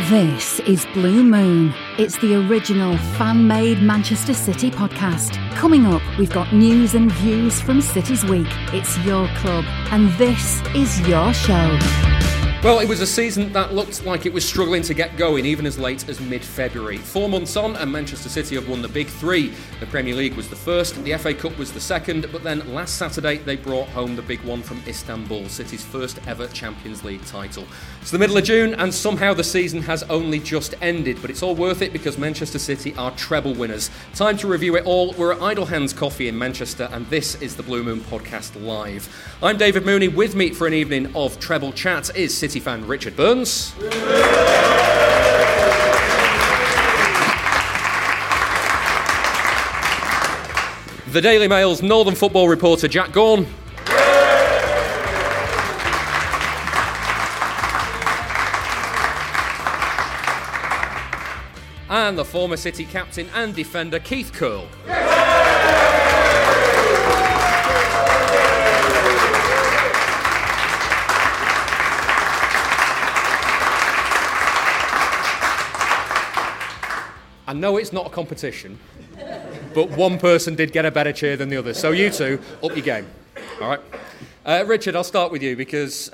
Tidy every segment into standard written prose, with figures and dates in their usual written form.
This is Blue Moon. It's the original fan-made Manchester City podcast. Coming up, we've got news and views from City's Week. It's your club, and this is your show. Well, it was a season that looked like it was struggling to get going even as late as mid-February. 4 months on and Manchester City have won the big three. The Premier League was the first, the FA Cup was the second, but then last Saturday they brought home the big one from Istanbul, City's first ever Champions League title. It's the middle of June and somehow the season has only just ended, but it's all worth it because Manchester City are treble winners. Time to review it all. We're at Idle Hands Coffee in Manchester and this is the Blue Moon Podcast Live. I'm David Mooney. With me for an evening of treble chat is City fan Richard Burns. The Daily Mail's Northern football reporter Jack Gaughan. And the former City captain and defender Keith Curle. I know it's not a competition, but one person did get a better cheer than the other. So you two, up your game. All right. Richard, I'll start with you because,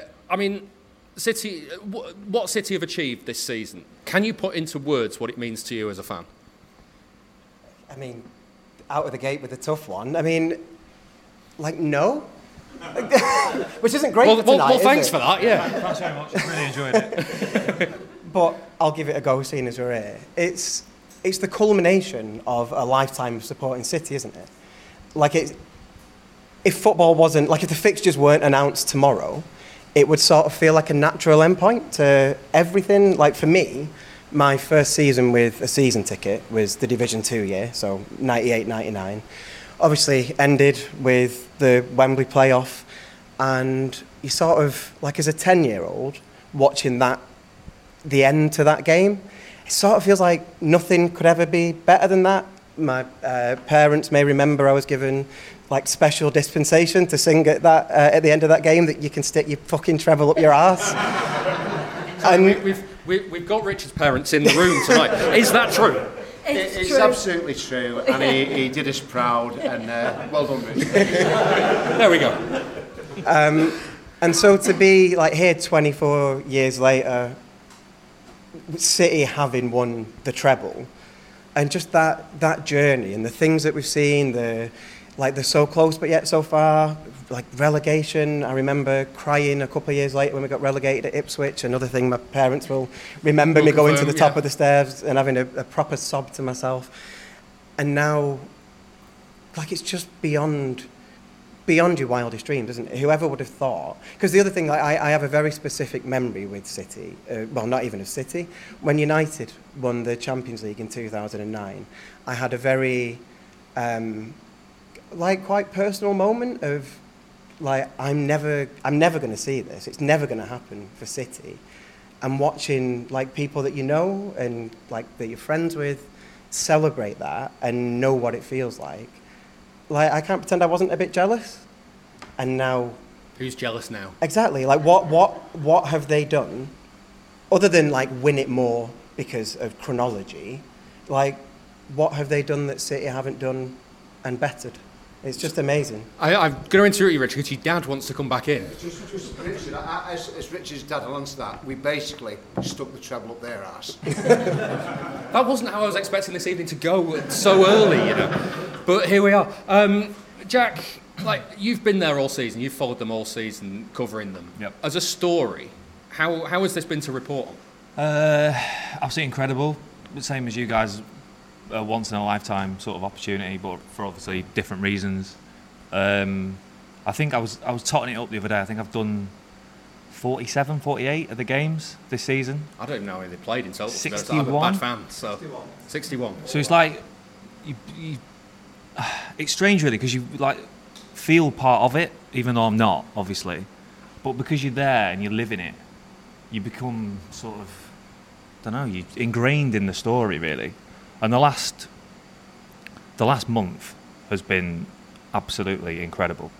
City. What City have achieved this season? Can you put into words what it means to you as a fan? I mean, out of the gate with a tough one. I mean, no. Which isn't great for tonight, well, thanks for that, yeah. Thanks very much. Really enjoyed it. But I'll give it a go, seeing as we're here. It's the culmination of a lifetime of supporting City, isn't it? If football wasn't, if the fixtures weren't announced tomorrow, it would sort of feel like a natural endpoint to everything. Like for me, my first season with a season ticket was the Division 2 year, so 98-99. Obviously ended with the Wembley playoff, and you sort of, as a 10-year-old, watching the end to that game, it sort of feels like nothing could ever be better than that. My parents may remember I was given special dispensation to sing at the end of that game that you can stick your fucking treble up your arse. And we've got Richard's parents in the room tonight. Is that true? It's absolutely true, and he did us proud, and well done, Richard. There we go. And so to be here 24 years later, City having won the treble, and just that journey and the things that we've seen, they're so close but yet so far, relegation. I remember crying a couple of years later when we got relegated at Ipswich. Another thing my parents will remember me going to the top of the stairs and having a proper sob to myself. And now, it's just beyond your wildest dreams, isn't it? Whoever would have thought? Because the other thing, I have a very specific memory with City. Not even of City. When United won the Champions League in 2009, I had a very, quite personal moment of, I'm never going to see this. It's never going to happen for City. And watching, people that you know and, that you're friends with celebrate that and know what it feels like. I can't pretend I wasn't a bit jealous. And now... Who's jealous now? Exactly. What have they done, other than, win it more because of chronology? What have they done that City haven't done and bettered? It's just amazing. I'm going to interrupt you, Richard, because your dad wants to come back in. Just Richard, as Richard's dad will answer that, we basically stuck the treble up their arse. That wasn't how I was expecting this evening to go so early, But here we are. Jack, you've been there all season. You've followed them all season, covering them. Yep. As a story, how has this been to report on? Absolutely incredible. The same as you guys. A once in a lifetime sort of opportunity, but for obviously different reasons. I think I was totting it up the other day. I think I've done 47, 48 of the games this season. I don't even know how they played in total. 61. I'm a bad fan, so 61. So it's you it's strange really because you feel part of it, even though I'm not, obviously. But because you're there and you live in it, you become sort of, you're ingrained in the story really. And the last month has been absolutely incredible.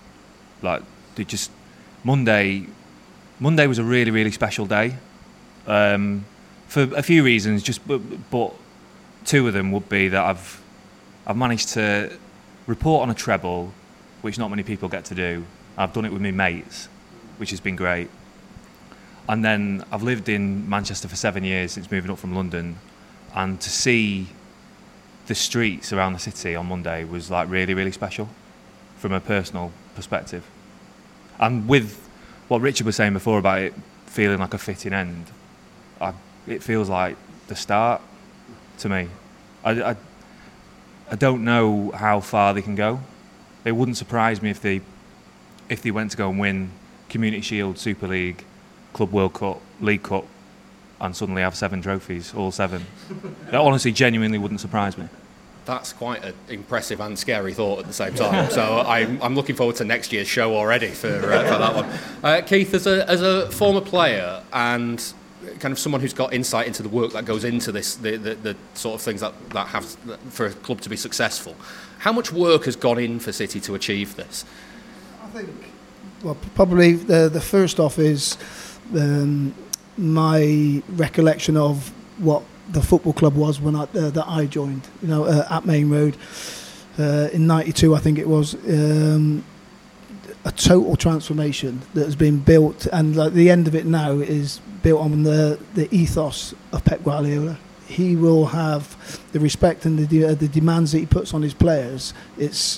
Monday was a really, really special day. for a few reasons. But two of them would be that I've managed to report on a treble, which not many people get to do. I've done it with my mates, which has been great. And then I've lived in Manchester for 7 years since moving up from London, and to see the streets around the city on Monday was like really, really special from a personal perspective. And with what Richard was saying before about it feeling like a fitting end, it feels like the start to me. I don't know how far they can go. It wouldn't surprise me if they went to go and win Community Shield, Super League, Club World Cup, League Cup, and suddenly have 7 trophies, all 7. That honestly, genuinely wouldn't surprise me. That's quite an impressive and scary thought at the same time. So I'm looking forward to next year's show already for that one. Keith, as a former player and kind of someone who's got insight into the work that goes into this, the sort of things that have for a club to be successful, how much work has gone in for City to achieve this? I think, well, probably the first off is my recollection of what the football club was when that I joined, at Main Road in '92, I think it was. A total transformation that has been built, and like the end of it now is built on the ethos of Pep Guardiola. He will have the respect and the demands that he puts on his players. It's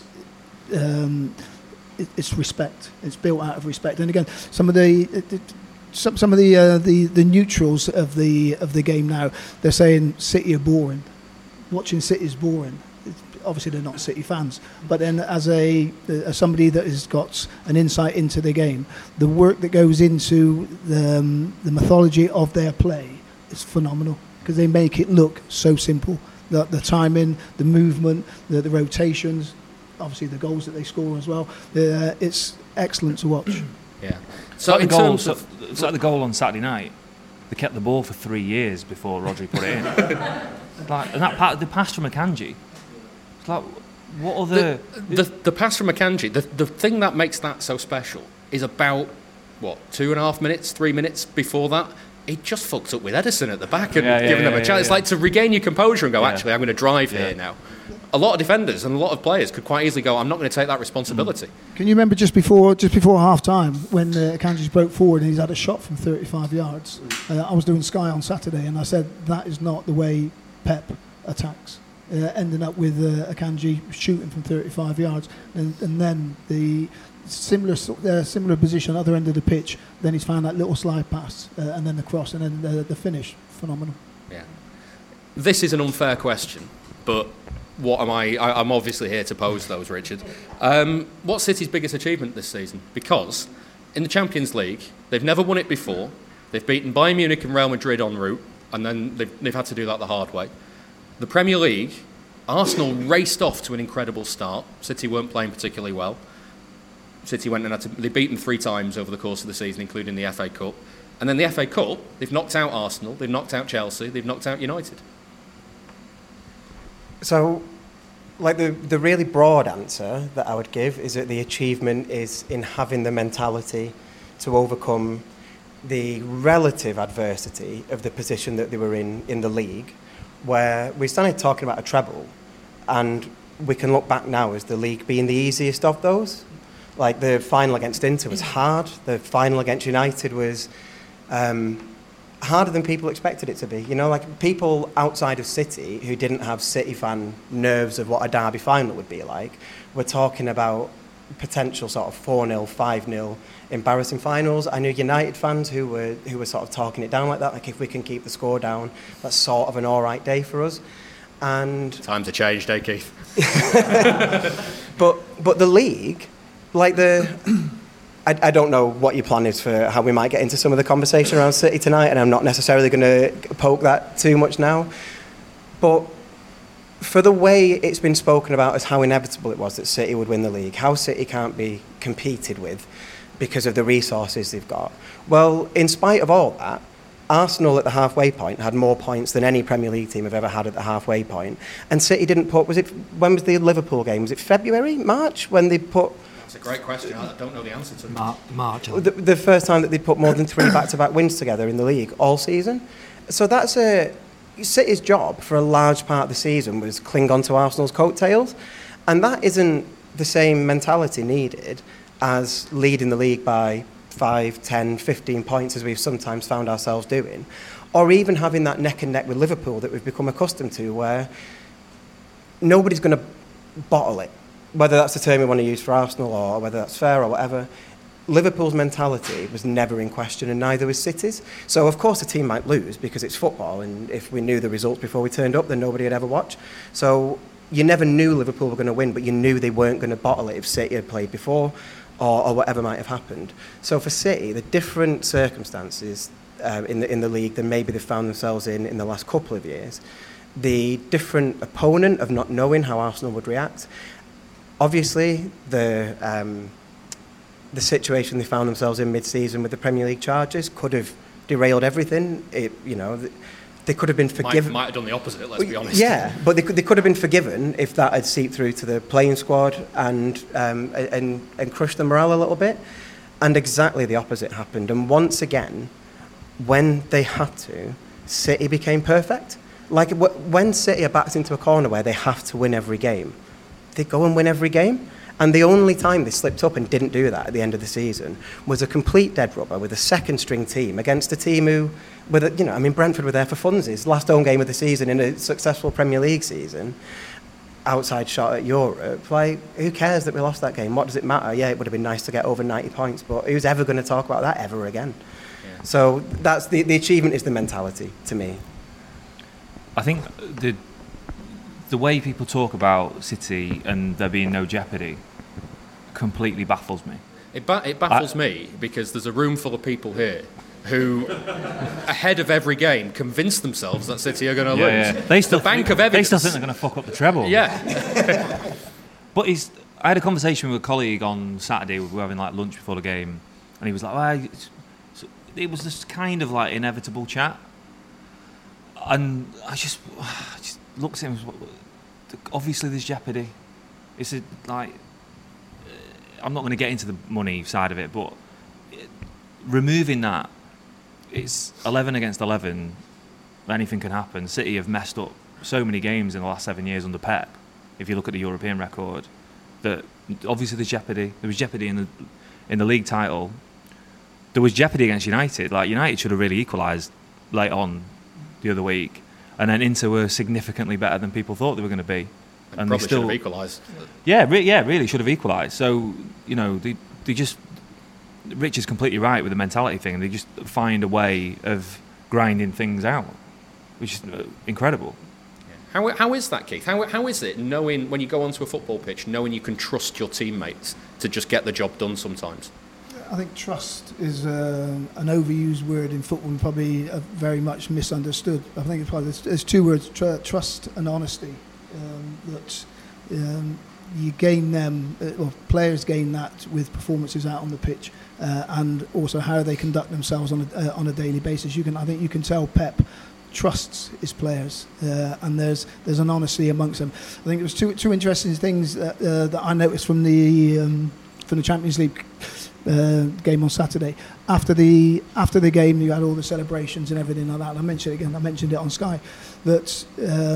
respect. It's built out of respect. And again, some of the neutrals of the game now, they're saying City are boring. Watching City is boring. Obviously, they're not City fans, but then as somebody that has got an insight into the game, the work that goes into the mythology of their play is phenomenal, because they make it look so simple. The timing, the movement, the rotations, obviously the goals that they score as well. It's excellent to watch. Yeah. So in terms of it's like the goal on Saturday night, they kept the ball for 3 years before Rodri put it in. And that part, the pass from Akanji. It's like, what other... The pass from Akanji, the thing that makes that so special is about, 2.5 minutes, 3 minutes before that, he just fucked up with Edison at the back and giving them a chance. It's like to regain your composure and go, actually, I'm going to drive here now. A lot of defenders and a lot of players could quite easily go, I'm not going to take that responsibility. Can you remember just before half-time when Akanji broke forward and he's had a shot from 35 yards? I was doing Sky on Saturday and I said, that is not the way Pep attacks. Ending up with Akanji shooting from 35 yards, and then the similar position other end of the pitch. Then he's found that little slide pass, and then the cross, and then the finish. Phenomenal. Yeah, this is an unfair question, but what am I? I'm obviously here to pose those, Richard. What's City's biggest achievement this season? Because in the Champions League, they've never won it before. They've beaten Bayern Munich and Real Madrid en route, and then they've had to do that the hard way. The Premier League, Arsenal raced off to an incredible start. City weren't playing particularly well. City went and they beat them 3 times over the course of the season, including the FA Cup. And then the FA Cup, they've knocked out Arsenal, they've knocked out Chelsea, they've knocked out United. So, like the really broad answer that I would give is that the achievement is in having the mentality to overcome the relative adversity of the position that they were in the league, where we started talking about a treble, and we can look back now as the league being the easiest of those. Like the final against Inter was hard, the final against United was harder than people expected it to be. Like people outside of City who didn't have City fan nerves of what a derby final would be like, were talking about potential sort of 4-0, 5-0 embarrassing finals. I knew United fans who were sort of talking it down like that, like if we can keep the score down, that's sort of an all right day for us. And times have changed, Keith? But the league, like I don't know what your plan is for how we might get into some of the conversation around City tonight, and I'm not necessarily going to poke that too much now. But for the way it's been spoken about as how inevitable it was that City would win the league, how City can't be competed with because of the resources they've got. Well, in spite of all that, Arsenal at the halfway point had more points than any Premier League team have ever had at the halfway point. And City didn't put, when was the Liverpool game? Was it February, March, when they put... That's a great question. I don't know the answer to March. The first time that they put more than 3 back-to-back wins together in the league all season. So that's City's job for a large part of the season was cling on to Arsenal's coattails, and that isn't the same mentality needed as leading the league by 5, 10, 15 points as we've sometimes found ourselves doing, or even having that neck and neck with Liverpool that we've become accustomed to, where nobody's going to bottle it, whether that's the term we want to use for Arsenal or whether that's fair or whatever. Liverpool's mentality was never in question, and neither was City's. So, of course, a team might lose because it's football, and if we knew the results before we turned up, then nobody would ever watch. So you never knew Liverpool were going to win, but you knew they weren't going to bottle it if City had played before or whatever might have happened. So for City, the different circumstances in the league than maybe they found themselves in the last couple of years, the different opponent of not knowing how Arsenal would react, obviously the situation they found themselves in mid-season with the Premier League charges could have derailed everything. They could have been forgiven. Might have done the opposite, let's be honest. Yeah, but they could have been forgiven if that had seeped through to the playing squad and crushed the morale a little bit. And exactly the opposite happened. And once again, when they had to, City became perfect. Like when City are backed into a corner where they have to win every game, they go and win every game. And the only time they slipped up and didn't do that at the end of the season was a complete dead rubber with a second-string team against a team who, Brentford were there for funsies. Last home game of the season in a successful Premier League season, outside shot at Europe. Like, who cares that we lost that game? What does it matter? Yeah, it would have been nice to get over 90 points, but who's ever going to talk about that ever again? Yeah. So that's the achievement is the mentality to me. I think the way people talk about City and there being no jeopardy completely baffles me. It baffles me because there's a room full of people here who, ahead of every game, convince themselves that City are going to lose. Yeah. They still bank of evidence. They still think they're going to fuck up the treble. Yeah. But I had a conversation with a colleague on Saturday. We were having like lunch before the game, and he was like, it was this kind of like inevitable chat. And I just looked at him. Obviously, there's jeopardy. I'm not going to get into the money side of it, but removing that, it's 11 against 11. Anything can happen. City have messed up so many games in the last 7 years under Pep. If you look at the European record, that obviously there's jeopardy. There was jeopardy in the league title. There was jeopardy against United. Like United should have really equalised late on the other week, and then Inter were significantly better than people thought they were going to be. And probably should have equalised. Yeah, really should have equalised. So, they just... Rich is completely right with the mentality thing. They just find a way of grinding things out, which is incredible. How is that, Keith? How is it knowing, when you go onto a football pitch, knowing you can trust your teammates to just get the job done sometimes? I think trust is an overused word in football and probably very much misunderstood. I think it's probably there's two words: trust and honesty. That you gain them, or players gain that with performances out on the pitch, and also how they conduct themselves on a daily basis. I think you can tell Pep trusts his players, and there's an honesty amongst them. I think it was two interesting things that I noticed from the Champions League game on Saturday. After the game, you had all the celebrations and everything like that. And I mentioned it on Sky, that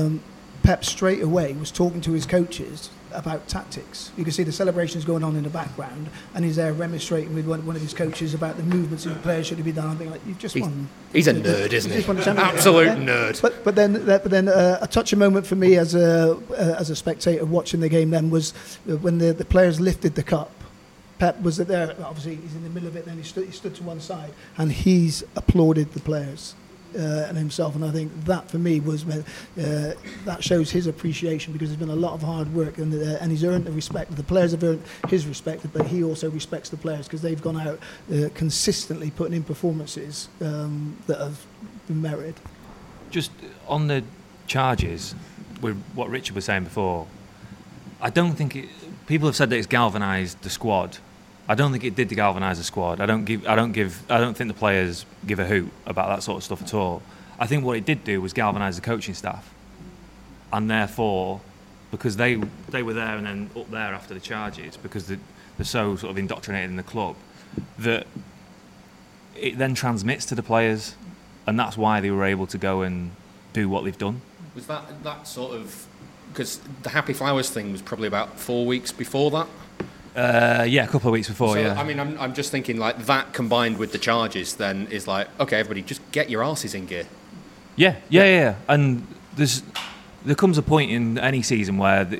Pep straight away was talking to his coaches about tactics. You can see the celebrations going on in the background, and he's there remonstrating with one of his coaches about the movements of the players should be done. I think, like, you've just won. He's a nerd, isn't he? Absolute nerd. But then a touching moment for me as a spectator watching the game then was when the players lifted the cup. Pep was there. Obviously, he's in the middle of it. Then he stood to one side, and he's applauded the players and himself. And I think that for me was that shows his appreciation, because there's been a lot of hard work, and he's earned the respect. The players have earned his respect, but he also respects the players because they've gone out consistently putting in performances that have been merited. Just on the charges, with what Richard was saying before, I don't think people have said that it's galvanised the squad. I don't think it did galvanise the squad. I don't think the players give a hoot about that sort of stuff at all. I think what it did do was galvanise the coaching staff, and therefore, because they were there and then up there after the charges, because they're so sort of indoctrinated in the club, that it then transmits to the players, and that's why they were able to go and do what they've done. Was that sort of... Because the Happy Flowers thing was probably about 4 weeks before that? Yeah, a couple of weeks before, so, yeah. I mean, I'm just thinking, like, that combined with the charges then is like, OK, everybody, just get your arses in gear. Yeah. And there comes a point in any season where...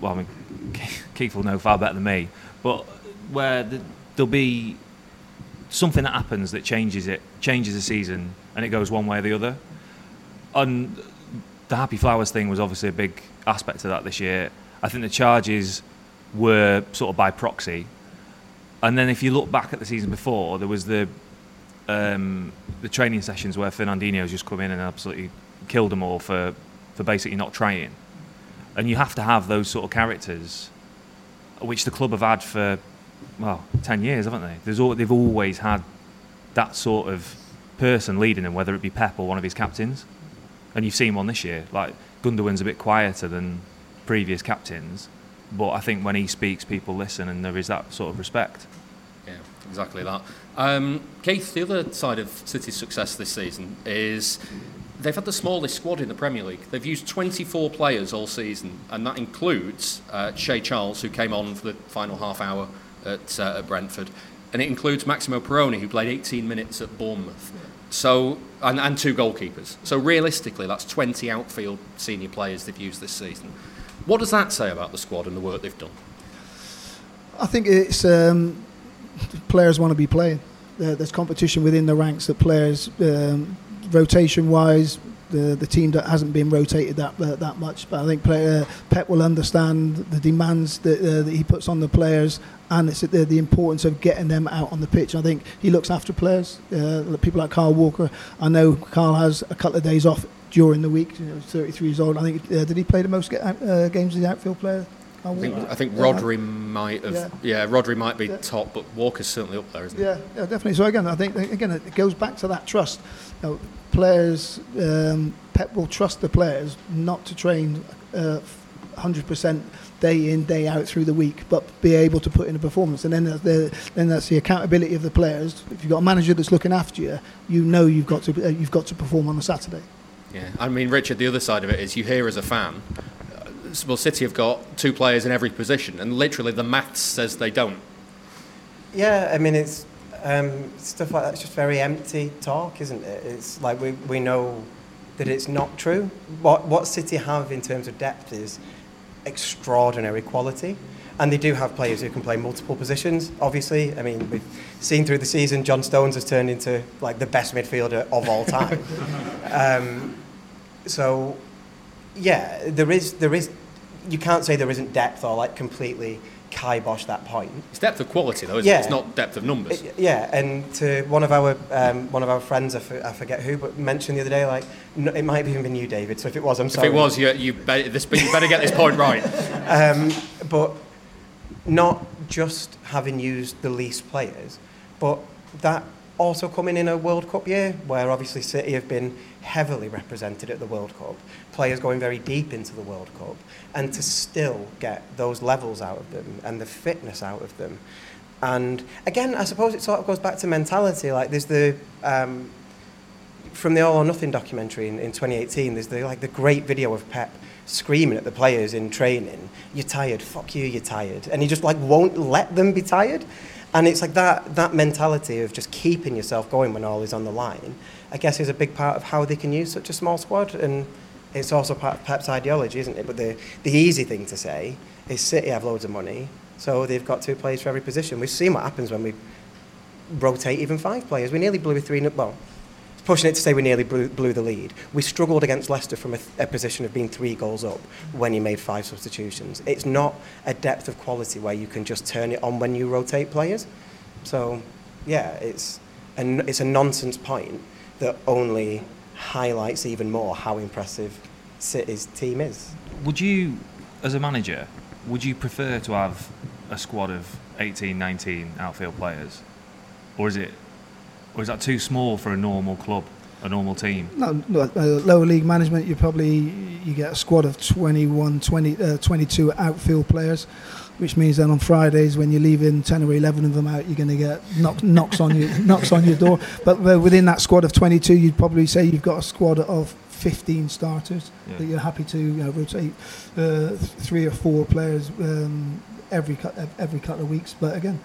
Keith will know far better than me, but where there'll be something that happens that changes the season, and it goes one way or the other. And the Happy Flowers thing was obviously a big aspect of that this year. I think the charges were sort of by proxy. And then if you look back at the season before, there was the training sessions where Fernandinho's just come in and absolutely killed them all for basically not trying. And you have to have those sort of characters, which the club have had for, 10 years, haven't they? They've always had that sort of person leading them, whether it be Pep or one of his captains. And you've seen one this year. Like, Gundogan's a bit quieter than previous captains, but I think when he speaks, people listen, and there is that sort of respect. Yeah, exactly that. Keith, the other side of City's success this season is they've had the smallest squad in the Premier League. They've used 24 players all season, and that includes Shea Charles, who came on for the final half hour at Brentford, and it includes Maximo Perrone, who played 18 minutes at Bournemouth. So, and 2 goalkeepers. So realistically, that's 20 outfield senior players they've used this season. What does that say about the squad and the work they've done? I think it's players want to be playing. There's competition within the ranks that players, rotation-wise, the team that hasn't been rotated that much. But I think Pep will understand the demands that he puts on the players, and it's the importance of getting them out on the pitch. I think he looks after players, people like Carl Walker. I know Carl has a couple of days off during the week. 33 years old. I think did he play the most games as the outfield player? I think Rodri might have. Yeah, Rodri might be top, but Walker's certainly up there, isn't he? Yeah, definitely. So again, I think it goes back to that trust. Players, Pep will trust the players not to train 100% day in, day out through the week, but be able to put in a performance. And then that's the accountability of the players. If you've got a manager that's looking after you, you know you've got to perform on a Saturday. Yeah, I mean, Richard, the other side of it is you hear as a fan, well, City have got 2 players in every position, and literally the maths says they don't. Yeah, I mean, it's stuff like that's just very empty talk, isn't it? It's like we know that it's not true. What City have in terms of depth is extraordinary quality, and they do have players who can play multiple positions. Obviously, I mean, we've seen through the season, John Stones has turned into like the best midfielder of all time. So, yeah, there is. You can't say there isn't depth or like completely kibosh that point. It's depth of quality, though, isn't it? It's not depth of numbers. And to one of our friends, I forget who, but mentioned the other day, like it might have even been you, David. So if it was, I'm sorry. If it was, you better get this point right. But not just having used the least players, but that also coming in a World Cup year where obviously City have been heavily represented at the World Cup, players going very deep into the World Cup, and to still get those levels out of them and the fitness out of them. And again, I suppose it sort of goes back to mentality. Like there's the from the All or Nothing documentary in 2018, there's the great video of Pep screaming at the players in training, "You're tired, fuck you, you're tired," and he just like won't let them be tired. And it's like that mentality of just keeping yourself going when all is on the line, I guess, is a big part of how they can use such a small squad. And it's also part of Pep's ideology, isn't it? But the easy thing to say is City have loads of money, so they've got 2 players for every position. We've seen what happens when we rotate even 5 players. We nearly blew a 3-0. Well, pushing it to say we nearly blew the lead. We struggled against Leicester from a position of being 3 goals up when you made 5 substitutions. It's not a depth of quality where you can just turn it on when you rotate players. So, yeah, it's a nonsense point that only highlights even more how impressive City's team is. Would you, as a manager, would you prefer to have a squad of 18, 19 outfield players? Or is that too small for a normal club, a normal team? No, lower league management, you get a squad of 21, 22 outfield players. which means then on Fridays when you're leaving 10 or 11 of them out, you're going to get knocks on your door. But within that squad of 22, you'd probably say you've got a squad of 15 starters that you're happy to rotate 3 or 4 players every couple of weeks. But again,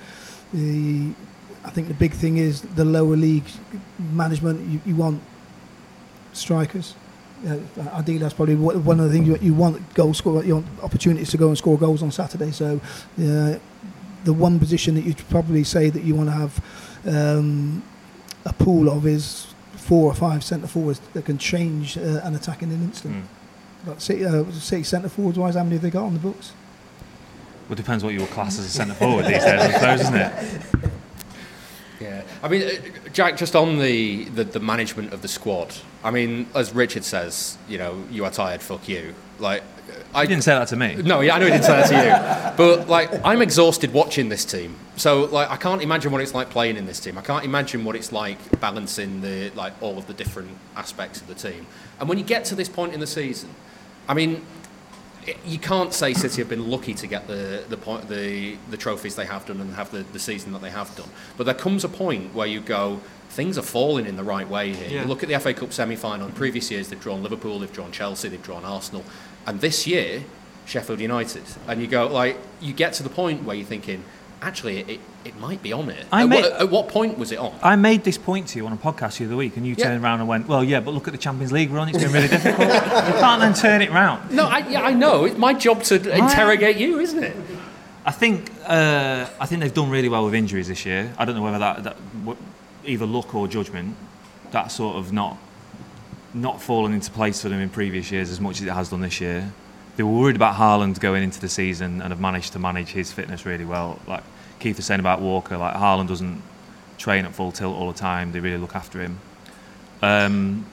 I think the big thing is the lower league management. You want strikers. Ideally, that's probably one of the things you want. Goal score. You want opportunities to go and score goals on Saturday. So, the one position that you'd probably say that you want to have a pool of is 4 or 5 centre forwards that can change an attack in an instant. Like City centre forwards wise, how many have they got on the books? Well, it depends what your class as a centre forward these days, I suppose, isn't it? Yeah, I mean, Jack, just on the management of the squad. I mean, as Richard says, you are tired. Fuck you. Like, I didn't say that to me. No, yeah, I know he didn't say that to you. But like, I'm exhausted watching this team. So like, I can't imagine what it's like playing in this team. I can't imagine what it's like balancing all of the different aspects of the team. And when you get to this point in the season, I mean, you can't say City have been lucky to get the trophies they have done and have the season that they have done. But there comes a point where you go, things are falling in the right way here. Yeah. You look at the FA Cup semi-final. In previous years, they've drawn Liverpool, they've drawn Chelsea, they've drawn Arsenal. And this year, Sheffield United. And you go, like, you get to the point where you're thinking, actually, it might be on it. At what point was it on? I made this point to you on a podcast the other week, and you turned around and went, well, yeah, but look at the Champions League run, it's been really difficult. You can't then turn it round. No, I know. It's my job to interrogate you, isn't it? I think they've done really well with injuries this year. I don't know whether that either luck or judgment, that's sort of not fallen into place for them in previous years as much as it has done this year. They were worried about Haaland going into the season and have managed to manage his fitness really well. Like Keith was saying about Walker, like Haaland doesn't train at full tilt all the time. They really look after him. And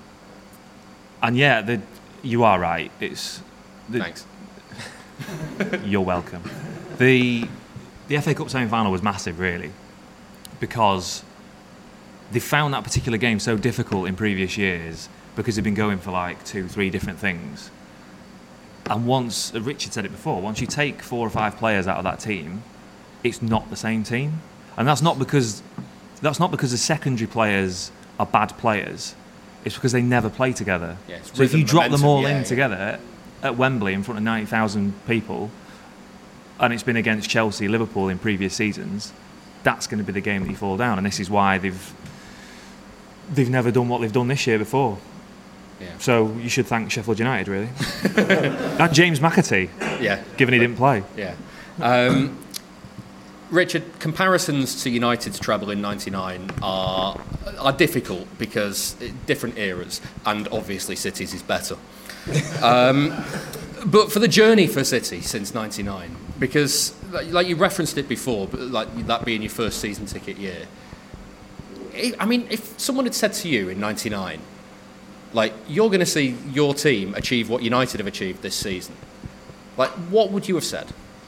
yeah, you are right. Thanks. You're welcome. The FA Cup semi-final was massive, really, because they found that particular game so difficult in previous years because they've been going for like 2-3 different things. And once, Richard said it before, once you take 4 or 5 players out of that team, it's not the same team. And that's not because the secondary players are bad players. It's because they never play together. Yeah, so if you drop them all in together at Wembley in front of 90,000 people, and it's been against Chelsea, Liverpool in previous seasons, that's going to be the game that you fall down. And this is why they've never done what they've done this year before. Yeah. So you should thank Sheffield United, really. And James McAtee, given he didn't play. Yeah. Richard, comparisons to United's treble in '99 are difficult because different eras, and obviously City's is better. But for the journey for City since '99, because like you referenced it before, but like that being your first season ticket year. I mean, if someone had said to you in '99, like, you're going to see your team achieve what United have achieved this season, like, what would you have said?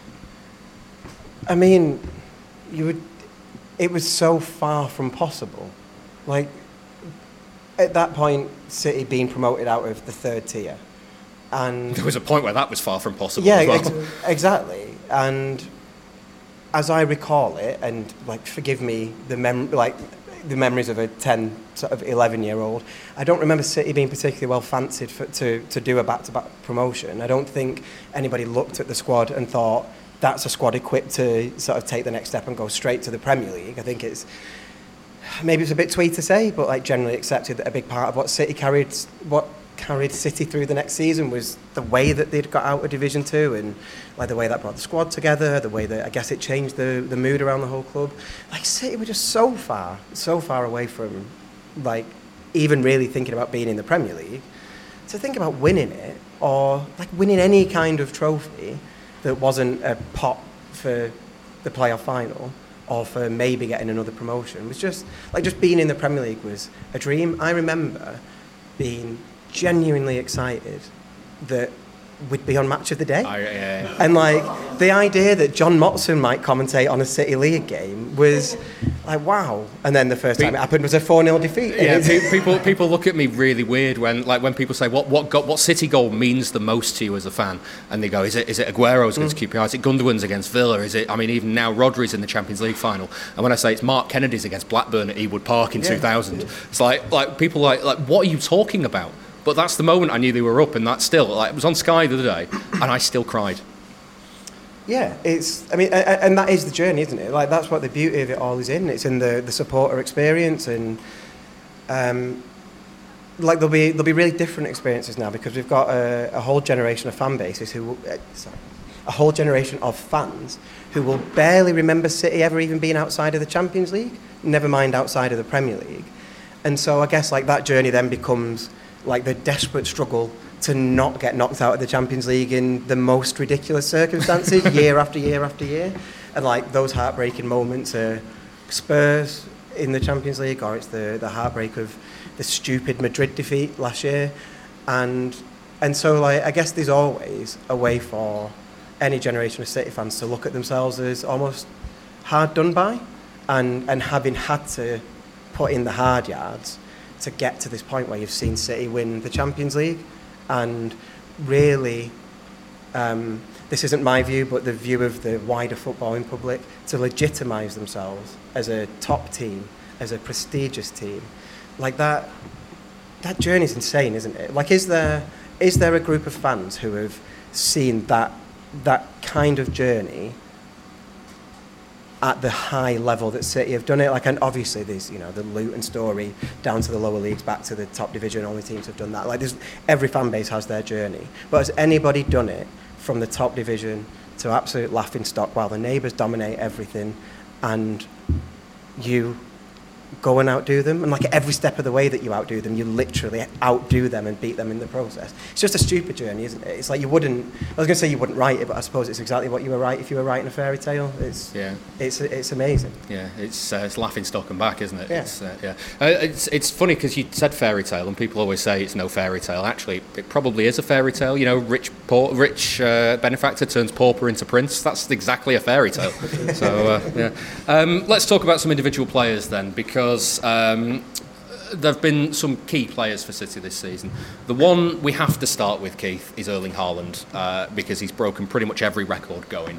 I mean, it was so far from possible. Like, at that point, City being promoted out of the 3rd tier. And there was a point where that was far from possible. Yeah, as well. Exactly. And as I recall it, and, like, forgive me, the memories of a 10, sort of 11-year-old. I don't remember City being particularly well fancied to do a back-to-back promotion. I don't think anybody looked at the squad and thought, that's a squad equipped to sort of take the next step and go straight to the Premier League. I think maybe it's a bit twee to say, but like generally accepted that a big part of what carried City through the next season was the way that they'd got out of Division 2 and like the way that brought the squad together, the way that I guess it changed the mood around the whole club. Like City were just so far away from like even really thinking about being in the Premier League. To think about winning it or like winning any kind of trophy that wasn't a pot for the playoff final or for maybe getting another promotion was just being in the Premier League was a dream. I remember being genuinely excited that we'd be on Match of the Day. Yeah. And like the idea that John Motson might commentate on a City League game was like, wow. And then the first time it happened was a 4-0 defeat. Yeah, people look at me really weird when people say what City goal means the most to you as a fan, and they go, is it Aguero's against QPR? Is it Gundogan's against Villa? Is it? I mean, even now Rodri's in the Champions League final, and when I say it's Mark Kennedy's against Blackburn at Ewood Park in 2000, it's like people like what are you talking about? But that's the moment I knew they were up, and that's still it was on Sky the other day, and I still cried. Yeah, and that is the journey, isn't it? Like that's what the beauty of it all is in. It's in the supporter experience, and like there'll be really different experiences now because we've got a whole generation of fan bases a whole generation of fans who will barely remember City ever even being outside of the Champions League, never mind outside of the Premier League. And so I guess like that journey then becomes like the desperate struggle to not get knocked out of the Champions League in the most ridiculous circumstances year after year after year. And like those heartbreaking moments are Spurs in the Champions League, or it's the heartbreak of the stupid Madrid defeat last year. And so like I guess there's always a way for any generation of City fans to look at themselves as almost hard done by and having had to put in the hard yards to get to this point where you've seen City win the Champions League. And really, this isn't my view, but the view of the wider footballing public, to legitimise themselves as a top team, as a prestigious team, like that journey's insane, isn't it? Like, is there a group of fans who have seen that kind of journey at the high level that City have done it? Like, and obviously there's, the Luton story down to the lower leagues, back to the top division, only teams have done that. Like, every fan base has their journey. But has anybody done it from the top division to absolute laughing stock while the neighbours dominate everything and you go and outdo them? And like every step of the way that you outdo them, you literally outdo them and beat them in the process. It's just a stupid journey, isn't it? It's like I was going to say you wouldn't write it, but I suppose it's exactly what you would write if you were writing a fairy tale. It's amazing. Yeah, it's laughing stock and back, isn't it? Yeah. It's funny because you said fairy tale and people always say it's no fairy tale. Actually, it probably is a fairy tale. Rich benefactor turns pauper into prince. That's exactly a fairy tale. So let's talk about some individual players then, because there have been some key players for City this season. The one we have to start with, Keith, is Erling Haaland, because he's broken pretty much every record going.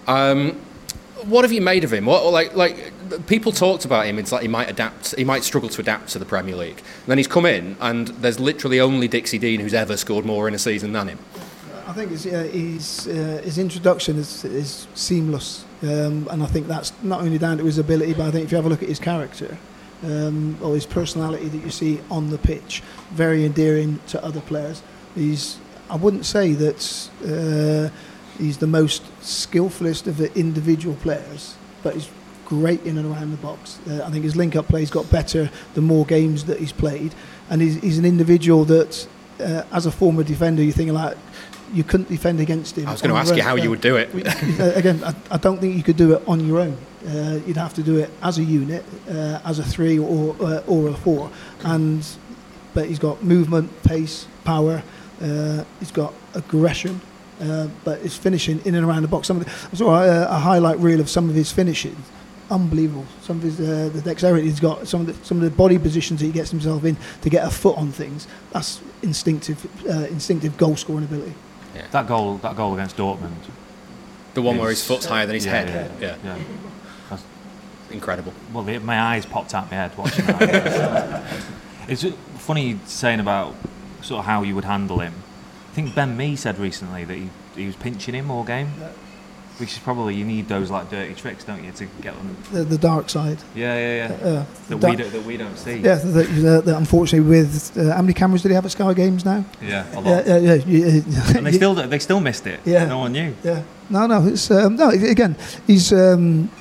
What have you made of him? Like people talked about him. It's like he might struggle to adapt to the Premier League. And then he's come in, and there's literally only Dixie Dean who's ever scored more in a season than him. I think his introduction is seamless, and I think that's not only down to his ability, but I think if you have a look at his character, or his personality that you see on the pitch, very endearing to other players. I wouldn't say that he's the most skillfulest of the individual players, but he's great in and around the box. I think his link-up play's got better the more games that he's played, and he's an individual that, as a former defender, you're thinking like, you couldn't defend against him. I was going to ask you how you would do it. Again, I don't think you could do it on your own. You'd have to do it as a unit, as a 3 or a 4. But he's got movement, pace, power. He's got aggression, but his finishing in and around the box. I saw a highlight reel of some of his finishing. Unbelievable. Some of his the dexterity he's got, some of the body positions that he gets himself in to get a foot on things. That's instinctive goal scoring ability. Yeah. That goal against Dortmund. The one where his foot's higher than his head. Yeah. That's incredible. Well, my eyes popped out my head watching that. It's funny saying about sort of how you would handle him. I think Ben Mee said recently that he was pinching him all game. Yeah. Which is probably, you need those like dirty tricks, don't you, to get them. The dark side. Yeah. That we don't see. Yeah, unfortunately, with how many cameras do they have at Sky Games now? Yeah, a lot. Yeah. And they still missed it. Yeah. No one knew. Yeah. No. It's again, he's I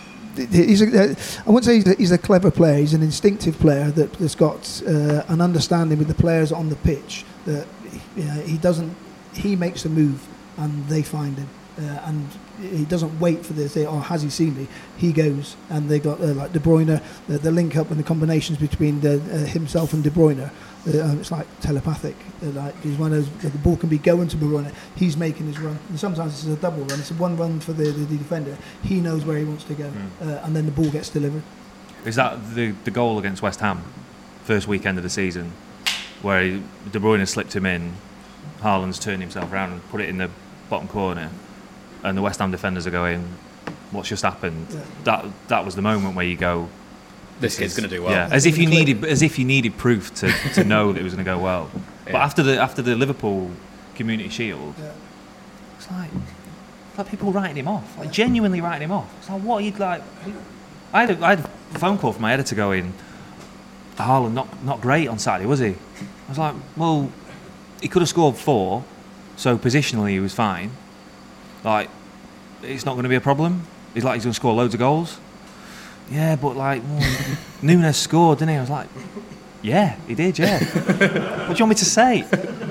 wouldn't say he's a clever player. He's an instinctive player that's got an understanding with the players on the pitch that he makes a move and they find him. and he doesn't wait for the thing, has he seen me? He goes, and they got like De Bruyne, the link up and the combinations between himself and De Bruyne. It's like telepathic. Like he's one of those, the ball can be going to De Bruyne, he's making his run. And sometimes it's a double run. It's one run for the defender. He knows where he wants to go, and then the ball gets delivered. Is that the goal against West Ham, first weekend of the season, where De Bruyne slipped him in, Haaland's turned himself around and put it in the bottom corner, and the West Ham defenders are going, what's just happened? Yeah. That was the moment where you go, this kid's going to do well. Yeah, as if you needed proof to know that it was going to go well. Yeah. But after the Liverpool Community Shield, it's like people writing him off, like genuinely writing him off. It's like, what he'd like. I had a phone call from my editor going, Haaland not great on Saturday, was he? I was like, well, he could have scored 4, so positionally he was fine. Like, it's not going to be a problem. He's going to score loads of goals. Yeah, but Núñez scored, didn't he? I was like, yeah, he did, yeah. What do you want me to say?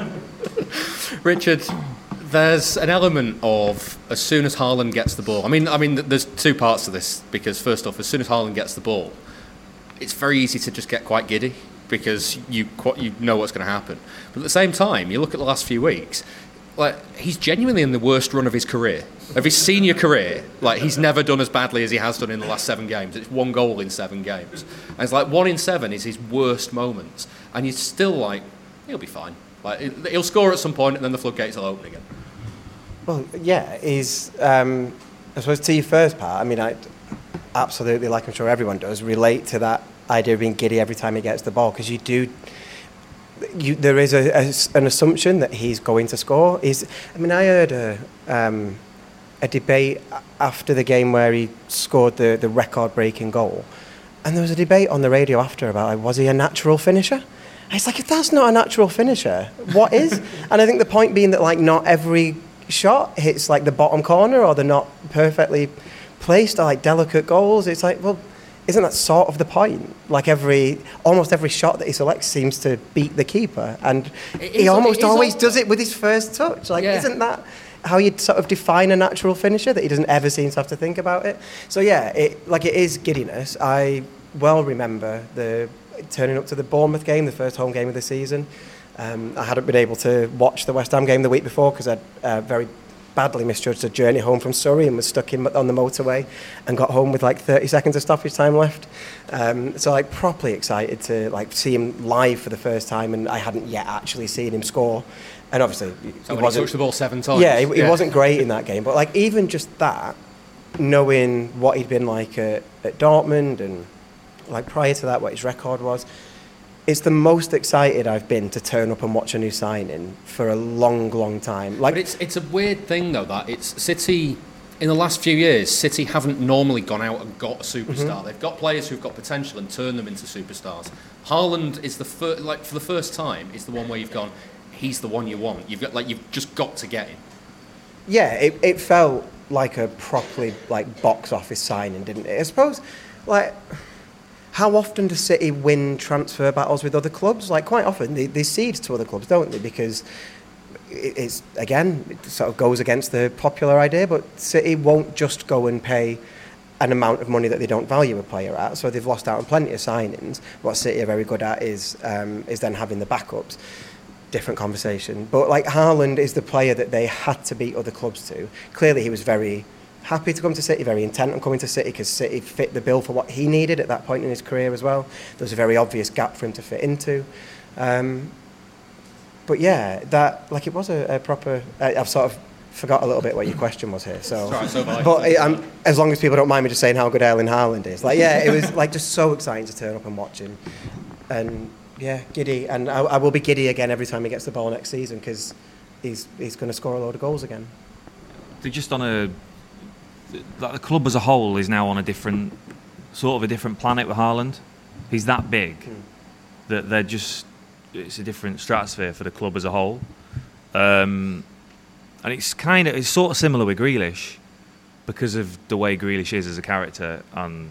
Richard, there's an element of as soon as Haaland gets the ball. I mean, there's two parts to this, because first off, as soon as Haaland gets the ball, it's very easy to just get quite giddy because you know what's going to happen. But at the same time, you look at the last few weeks, he's genuinely in the worst run of his career, of his senior career. He's never done as badly as he has done in the last 7 games. It's 1 goal in 7 games, and it's 1 in 7 is his worst moments, and you're still he'll be fine. He'll score at some point, and then the floodgates will open again. Well, yeah, he's. I suppose to your first part, I absolutely, like I'm sure everyone does, relate to that idea of being giddy every time he gets the ball, because there is an assumption that he's going to score. I heard a debate after the game where he scored the record-breaking goal, and there was a debate on the radio after about was he a natural finisher? And it's if that's not a natural finisher, what is? And I think the point being that not every shot hits the bottom corner, or they're not perfectly placed, or delicate goals. It's well, isn't that sort of the point? Almost every shot that he selects seems to beat the keeper, and he almost always does it with his first touch. Isn't that how you'd sort of define a natural finisher, that he doesn't ever seem to have to think about it? So yeah, it is giddiness. I well remember turning up to the Bournemouth game, the first home game of the season. I hadn't been able to watch the West Ham game the week before because I'd very badly misjudged a journey home from Surrey and was stuck on the motorway and got home with 30 seconds of stoppage time left. So properly excited to see him live for the first time, and I hadn't yet actually seen him score. And obviously he touched the ball 7 times. Yeah, he wasn't great in that game, but even just that, knowing what he'd been at Dortmund and prior to that what his record was, it's the most excited I've been to turn up and watch a new signing for a long, long time. But it's a weird thing, though, that it's City, in the last few years, City haven't normally gone out and got a superstar. They've got players who've got potential and turned them into superstars. Haaland is for the first time, is the one where you've gone, he's the one you want. You've just got to get him. Yeah, it felt like a properly box office signing, didn't it? I suppose, how often does City win transfer battles with other clubs? Quite often they cede to other clubs, don't they? Because it sort of goes against the popular idea, but City won't just go and pay an amount of money that they don't value a player at. So they've lost out on plenty of signings. What City are very good at is then having the backups. Different conversation. But Haaland is the player that they had to beat other clubs to. Clearly he was very happy to come to City, very intent on coming to City, because City fit the bill for what he needed at that point in his career as well. There was a very obvious gap for him to fit into. But yeah, that it was a proper. I've sort of forgot a little bit what your question was here. So, as long as people don't mind me just saying how good Erling Haaland is, it was just so exciting to turn up and watch him, and yeah, giddy, and I will be giddy again every time he gets the ball next season, because he's going to score a load of goals again. They're just on the club as a whole is now on a different planet with Haaland. He's that big that it's a different stratosphere for the club as a whole. And it's sort of similar with Grealish, because of the way Grealish is as a character, and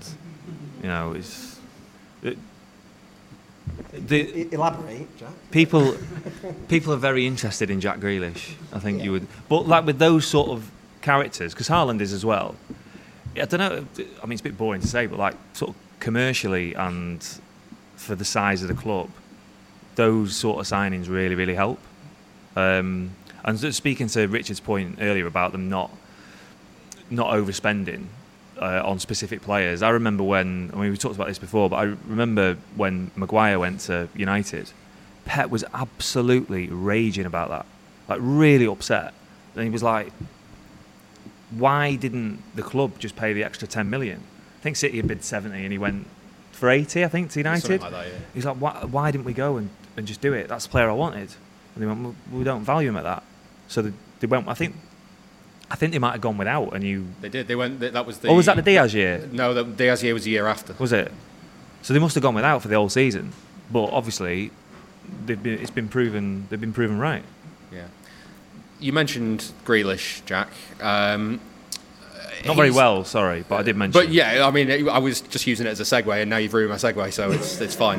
elaborate, Jack. People are very interested in Jack Grealish. I think you would, but with those sort of characters, because Haaland is as well. I don't know. I mean, it's a bit boring to say, but like sort of commercially and for the size of the club, those sort of signings really, really help. And speaking to Richard's point earlier about them not overspending on specific players, I remember when, I mean, we talked about this before, but I remember when Maguire went to United, Pep was absolutely raging about that, like really upset. And he was like, why didn't the club just pay the extra 10 million? I think City had bid 70 and he went for 80, I think, to United. Something like that, yeah. He's like, why didn't we go and just do it? That's the player I wanted. And they went, well, we don't value him at that. So they went, I think they might have gone without. And They did. They went. That was the. Oh, was that the Diaz year? No, the Diaz year was the year after. Was it? So they must have gone without for the whole season. But obviously, it's been proven. They've been proven right. Yeah. You mentioned Grealish, Jack. Not very well, sorry, but I did mention. But yeah, I mean, I was just using it as a segue, and now you've ruined my segue, so it's fine.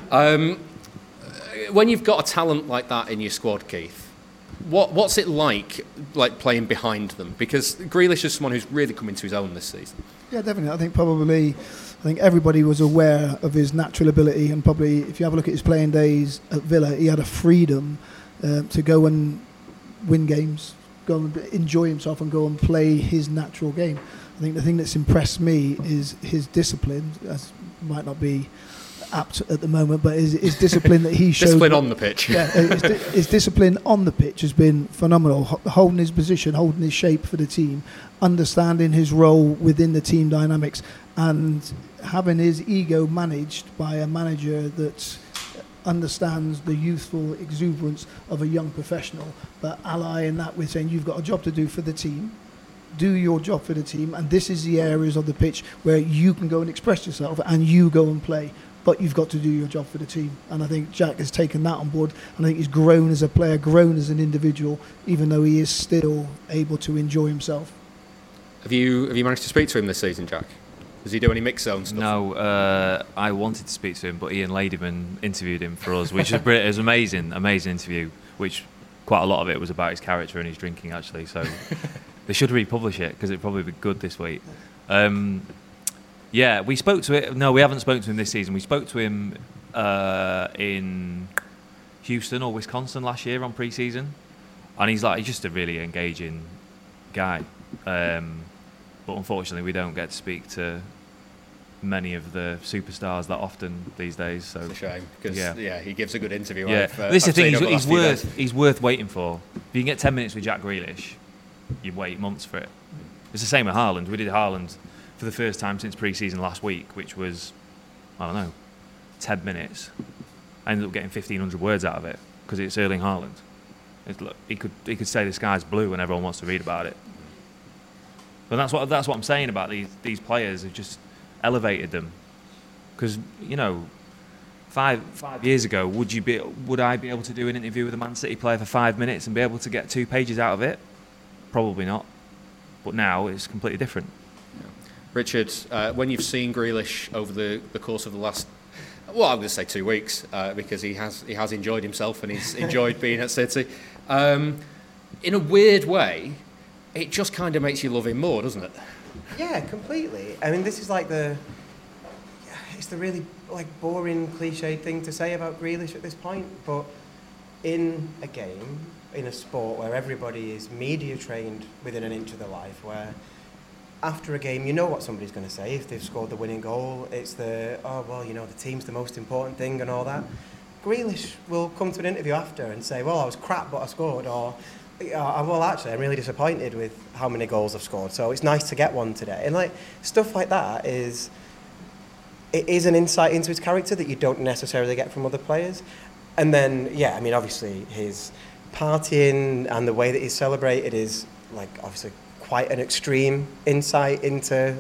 When you've got a talent like that in your squad, Keith, what's it like playing behind them? Because Grealish is someone who's really come into his own this season. Yeah, definitely. I think everybody was aware of his natural ability, and probably if you have a look at his playing days at Villa, he had a freedom to go and win games, go and enjoy himself and go and play his natural game. I think the thing that's impressed me is his discipline. That might not be apt at the moment, but his discipline that he showed. Discipline on the pitch. Yeah, his discipline on the pitch has been phenomenal. Holding his position, holding his shape for the team, understanding his role within the team dynamics, and having his ego managed by a manager that understands the youthful exuberance of a young professional, but allying that with saying you've got a job to do for the team, do your job for the team, and this is the areas of the pitch where you can go and express yourself and you go and play, but you've got to do your job for the team. And I think Jack has taken that on board, and I think he's grown as a player, grown as an individual, even though he is still able to enjoy himself. Have you managed to speak to him this season, Jack? Does he do any mix zone stuff? No, I wanted to speak to him, but Ian Ladyman interviewed him for us, which was amazing interview, which quite a lot of it was about his character and his drinking, actually. So they should republish it, because it'd probably be good this week. Yeah, we spoke to it. No, we haven't spoken to him this season. We spoke to him in Houston or Wisconsin last year on pre-season, and he's just a really engaging guy. But unfortunately, we don't get to speak to many of the superstars that often these days. So it's a shame, because he gives a good interview. Yeah, this is the thing. He's worth waiting for. If you can get 10 minutes with Jack Grealish, you wait months for it. It's the same with Haaland. We did Haaland for the first time since pre-season last week, which was, I don't know, 10 minutes. I ended up getting 1,500 words out of it because it's Erling Haaland. He could say the sky's blue and everyone wants to read about it. But that's what I'm saying about these players who've just elevated them. Because 5 years ago, would I be able to do an interview with a Man City player for 5 minutes and be able to get 2 pages out of it? Probably not. But now it's completely different. Richard, when you've seen Grealish over the course of the last, well, I'm going to say 2 weeks, because he has enjoyed himself and he's enjoyed being at City. In a weird way, it just kind of makes you love him more, doesn't it? Yeah, completely. I mean, this is it's the really boring, cliched thing to say about Grealish at this point, but in a game, in a sport where everybody is media trained within an inch of their life, where after a game, you know what somebody's going to say if they've scored the winning goal. It's the team's the most important thing and all that. Grealish will come to an interview after and say, well, I was crap, but I scored, or well, actually, I'm really disappointed with how many goals I've scored, so it's nice to get one today. And stuff like that is an insight into his character that you don't necessarily get from other players. And then, obviously his partying and the way that he's celebrated is obviously quite an extreme insight into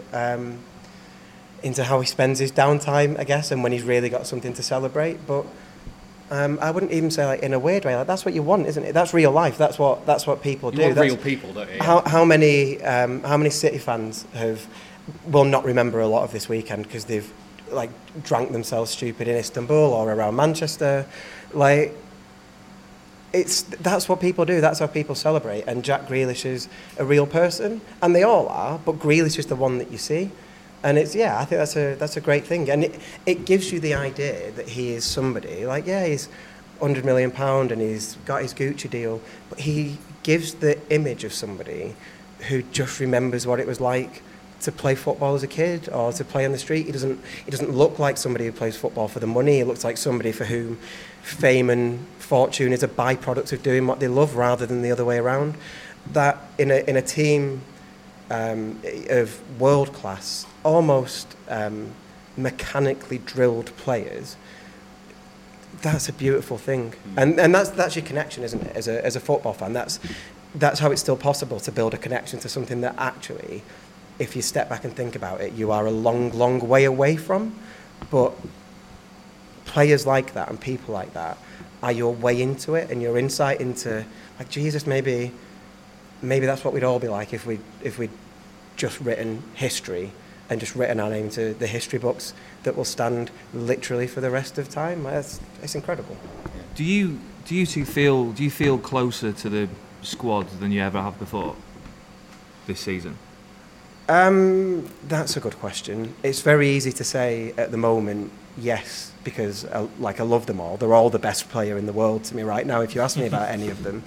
how he spends his downtime, I guess, and when he's really got something to celebrate. But I wouldn't even say in a weird way. That's what you want, isn't it? That's real life. That's what people do. You want real people, don't you? How many City fans will not remember a lot of this weekend because they've drank themselves stupid in Istanbul or around Manchester? that's what people do. That's how people celebrate. And Jack Grealish is a real person, and they all are. But Grealish is the one that you see, and I think that's a great thing. And it gives you the idea that he is somebody. Like, yeah, he's £100 million and he's got his Gucci deal, but he gives the image of somebody who just remembers what it was like to play football as a kid or to play on the street. He doesn't look like somebody who plays football for the money. He looks like somebody for whom fame and fortune is a byproduct of doing what they love rather than the other way around. That in a team of world class, almost mechanically drilled players, that's a beautiful thing. And that's your connection, isn't it? As a football fan, that's how it's still possible to build a connection to something that actually, if you step back and think about it, you are a long, long way away from. But players like that and people like that are your way into it and your insight into, like, Jesus, maybe that's what we'd all be like if we'd just written history and just written our name to the history books that will stand literally for the rest of time. It's incredible. Do you feel closer to the squad than you ever have before this season? That's a good question. It's very easy to say at the moment, yes, because I love them all. They're all the best player in the world to me right now, if you ask me about any of them.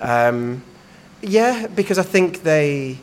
Yeah, because I think they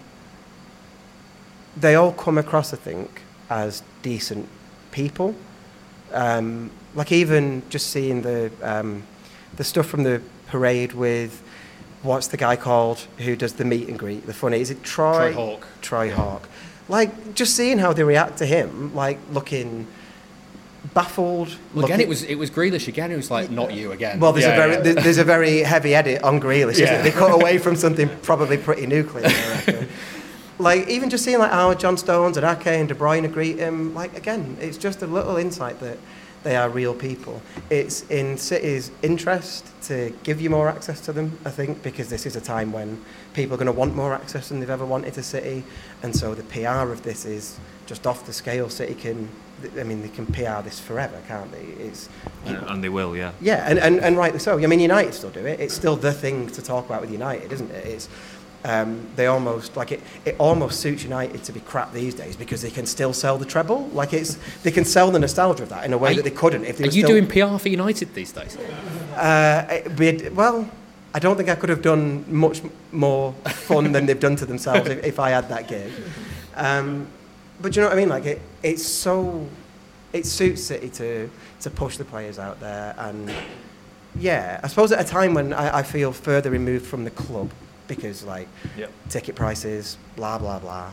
all come across, I think, as decent people. Like, even just seeing the stuff from the parade with, what's the guy called who does the meet and greet? Is it Troy? Hawk. Troy Hawk. Like, just seeing how they react to him, like, looking baffled. Well, again, it was Grealish again. It was like, not you again. Well, there's a very heavy edit on Grealish, isn't it? They cut away from something probably pretty nuclear, I reckon. Like, even just seeing, like, how John Stones and Ake and De Bruyne greet him, like, again, it's just a little insight that they are real people. It's in City's interest to give you more access to them, I think, because this is a time when people are going to want more access than they've ever wanted to City, and so the PR of this is just off the scale. City they can PR this forever, can't they? And they will, yeah. Yeah, and rightly so. I mean, United still do it. It's still the thing to talk about with United, isn't it? It's they almost, like, it almost suits United to be crap these days because they can still sell the treble. Like, they can sell the nostalgia of that in a way that they couldn't if they were still... Are you doing PR for United these days? Well, I don't think I could have done much more fun than they've done to themselves if I had that gig. But do you know what I mean? Like, it suits City to push the players out there, and yeah, I suppose at a time when I feel further removed from the club because, like, ticket prices, blah blah blah.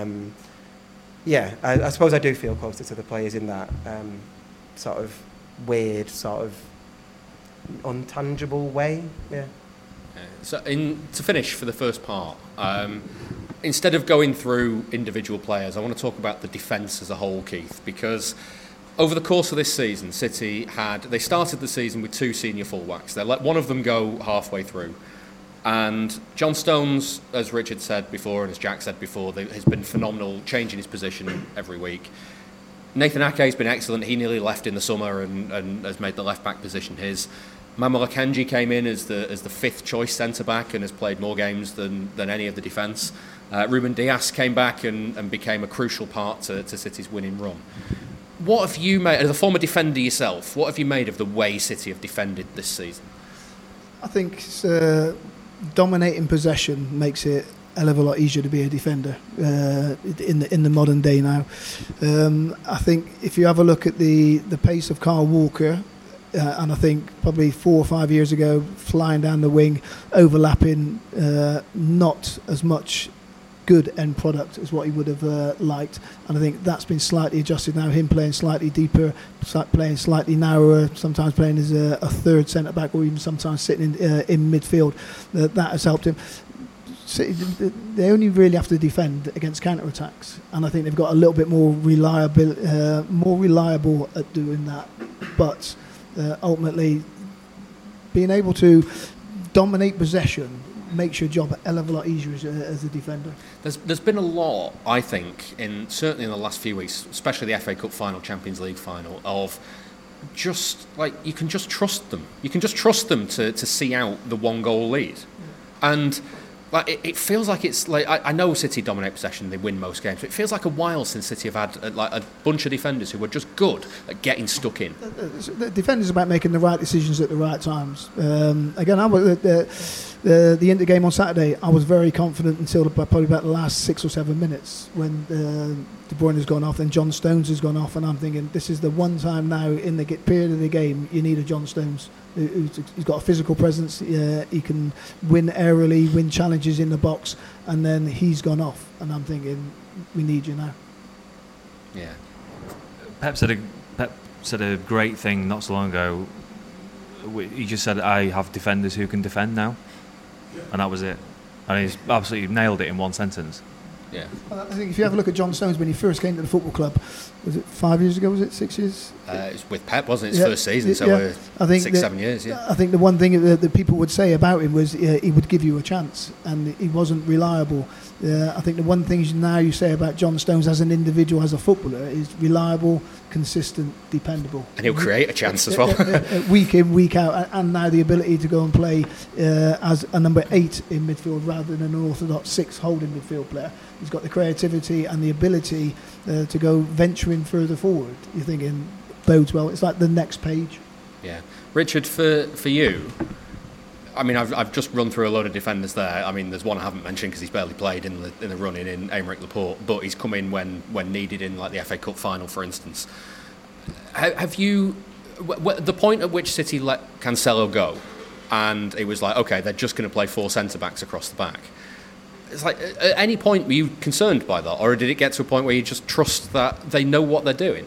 I suppose I do feel closer to the players in that sort of weird, sort of untangible way. Yeah. So, to finish for the first part, instead of going through individual players, I want to talk about the defence as a whole, Keith, because over the course of this season, City they started the season with 2 senior fullbacks. They let one of them go halfway through. And John Stones, as Richard said before and as Jack said before, has been phenomenal, changing his position every week. Nathan Ake has been excellent. He nearly left in the summer and has made the left-back position his. Manuel Akanji came in as the 5th choice centre-back and has played more games than any of the defence. Ruben Dias came back and became a crucial part to City's winning run. What have you made, as a former defender yourself, what have you made of the way City have defended this season? I think dominating possession makes it a hell of a lot easier to be a defender in the modern day now. I think if you have a look at the pace of Kyle Walker, and I think probably 4 or 5 years ago, flying down the wing, overlapping, not as much good end product as what he would have liked, and I think that's been slightly adjusted now. Him playing slightly deeper, playing slightly narrower, sometimes playing as a third centre back, or even sometimes sitting in midfield. That has helped him. They only really have to defend against counter attacks, and I think they've got a little bit more reliable at doing that. But ultimately, being able to dominate possession makes your job a hell of a lot easier as a defender. There's been a lot, I think, certainly in the last few weeks, especially the FA Cup final, Champions League final, of just like you can just trust them. You can just trust them to see out the 1-goal lead, and like it feels like it's like I know City dominate possession, they win most games, but it feels like a while since City have had like a bunch of defenders who were just good at getting stuck in. The defenders about making the right decisions at the right times. Again, I was the Inter game on Saturday. I was very confident until probably about the last 6 or 7 minutes when De Bruyne has gone off and John Stones has gone off, and I'm thinking this is the one time now in the period of the game you need a John Stones. He's got a physical presence. He can win aerially, win challenges in the box, and then he's gone off, and I'm thinking we need you now. Yeah. Pep said a great thing not so long ago. He just said, "I have defenders who can defend now," and that was it. And he's absolutely nailed it in one sentence. Yeah. I think if you have a look at John Stones when he first came to the football club, was it 5 years ago? Was it 6 years? It was with Pep, wasn't it? His first season, so I think 6-7 years. Yeah. I think the one thing that people would say about him was he would give you a chance, and he wasn't reliable. I think the one thing now you say about John Stones as an individual, as a footballer, is reliable, consistent, dependable. And he'll create a chance as well. Week in, week out, and now the ability to go and play as a number 8 in midfield rather than an orthodox 6 holding midfield player. He's got the creativity and the ability to go venturing further forward. You're thinking, bodes well. It's like the next page. Yeah. Richard, for you, I mean, I've just run through a load of defenders there. I mean, there's one I haven't mentioned because he's barely played in the run-in in Aymeric Laporte, but he's come in when needed in like the FA Cup final, for instance. Have you, the point at which City let Cancelo go, and it was like, okay, they're just going to play 4 centre-backs across the back. It's like, at any point were you concerned by that, or did it get to a point where you just trust that they know what they're doing?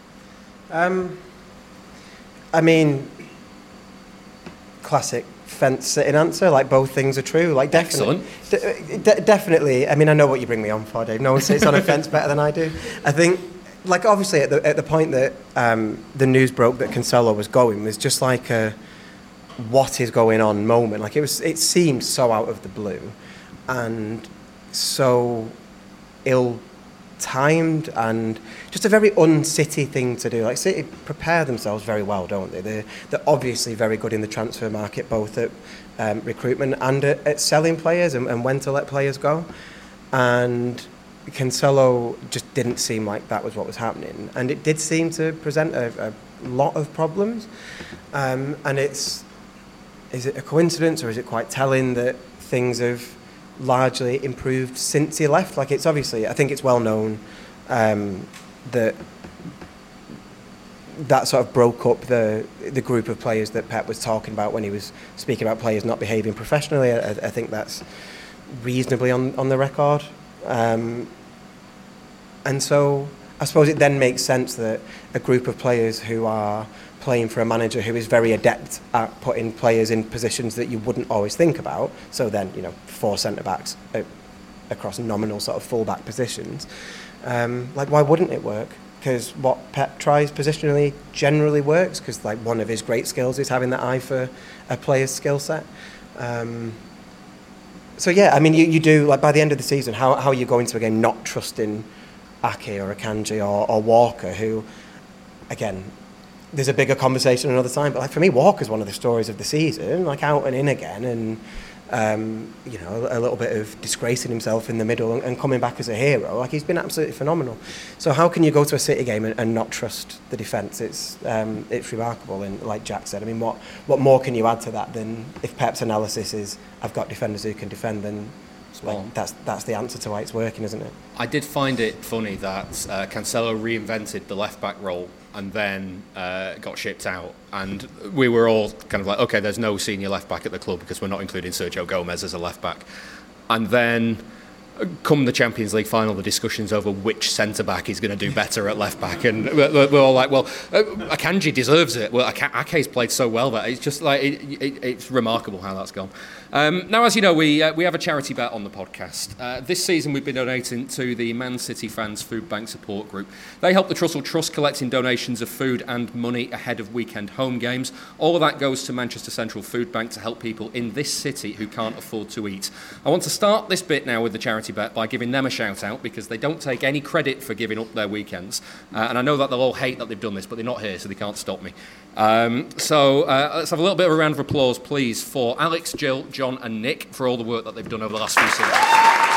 I mean, classic fence-sitting answer, like both things are true. Like definitely, definitely. I mean, I know what you bring me on for, Dave. No one sits on a fence better than I do. I think, like obviously at the point that the news broke that Cancelo was going, was just like a what is going on moment. Like it seemed so out of the blue, and so ill-timed, and just a very un-City thing to do. Like City prepare themselves very well, don't they? They're obviously very good in the transfer market, both at recruitment and at selling players and when to let players go. And Cancelo just didn't seem like that was what was happening, and it did seem to present a lot of problems. And is it a coincidence, or is it quite telling that things have largely improved since he left? Like it's obviously, I think it's well known that sort of broke up the group of players that Pep was talking about when he was speaking about players not behaving professionally. I think that's reasonably on the record. And so I suppose it then makes sense that a group of players who are playing for a manager who is very adept at putting players in positions that you wouldn't always think about, so then, 4 centre-backs across nominal sort of full-back positions, like why wouldn't it work? Because what Pep tries positionally generally works, because like one of his great skills is having that eye for a player's skill set. So yeah, I mean, you do, like by the end of the season, how are you going to a game not trusting Ake or Akanji or Walker, who, again, there's a bigger conversation another time, but like for me, Walker's one of the stories of the season, like out and in again, and a little bit of disgracing himself in the middle and coming back as a hero. Like he's been absolutely phenomenal. So how can you go to a City game and not trust the defence? It's remarkable. And like Jack said, I mean, what more can you add to that than if Pep's analysis is I've got defenders who can defend, then like, that's the answer to why it's working, isn't it? I did find it funny that Cancelo reinvented the left-back role and then got shipped out. And we were all kind of like, OK, there's no senior left-back at the club because we're not including Sergio Gomez as a left-back. And then come the Champions League final, the discussions over which centre-back is going to do better at left-back. And we're all like, well, Akanji deserves it. Well, Ake's played so well that it's just like, it's remarkable how that's gone. Now, as you know, we have a charity bet on the podcast. This season, we've been donating to the Man City Fans Food Bank Support Group. They help the Trussell Trust collecting donations of food and money ahead of weekend home games. All of that goes to Manchester Central Food Bank to help people in this city who can't afford to eat. I want to start this bit now with the charity charity bet by giving them a shout out, because they don't take any credit for giving up their weekends. And I know that they'll all hate that they've done this, but they're not here, so they can't stop me. So let's have a little bit of a round of applause, please, for Alex, Jill, John and Nick for all the work that they've done over the last few seasons.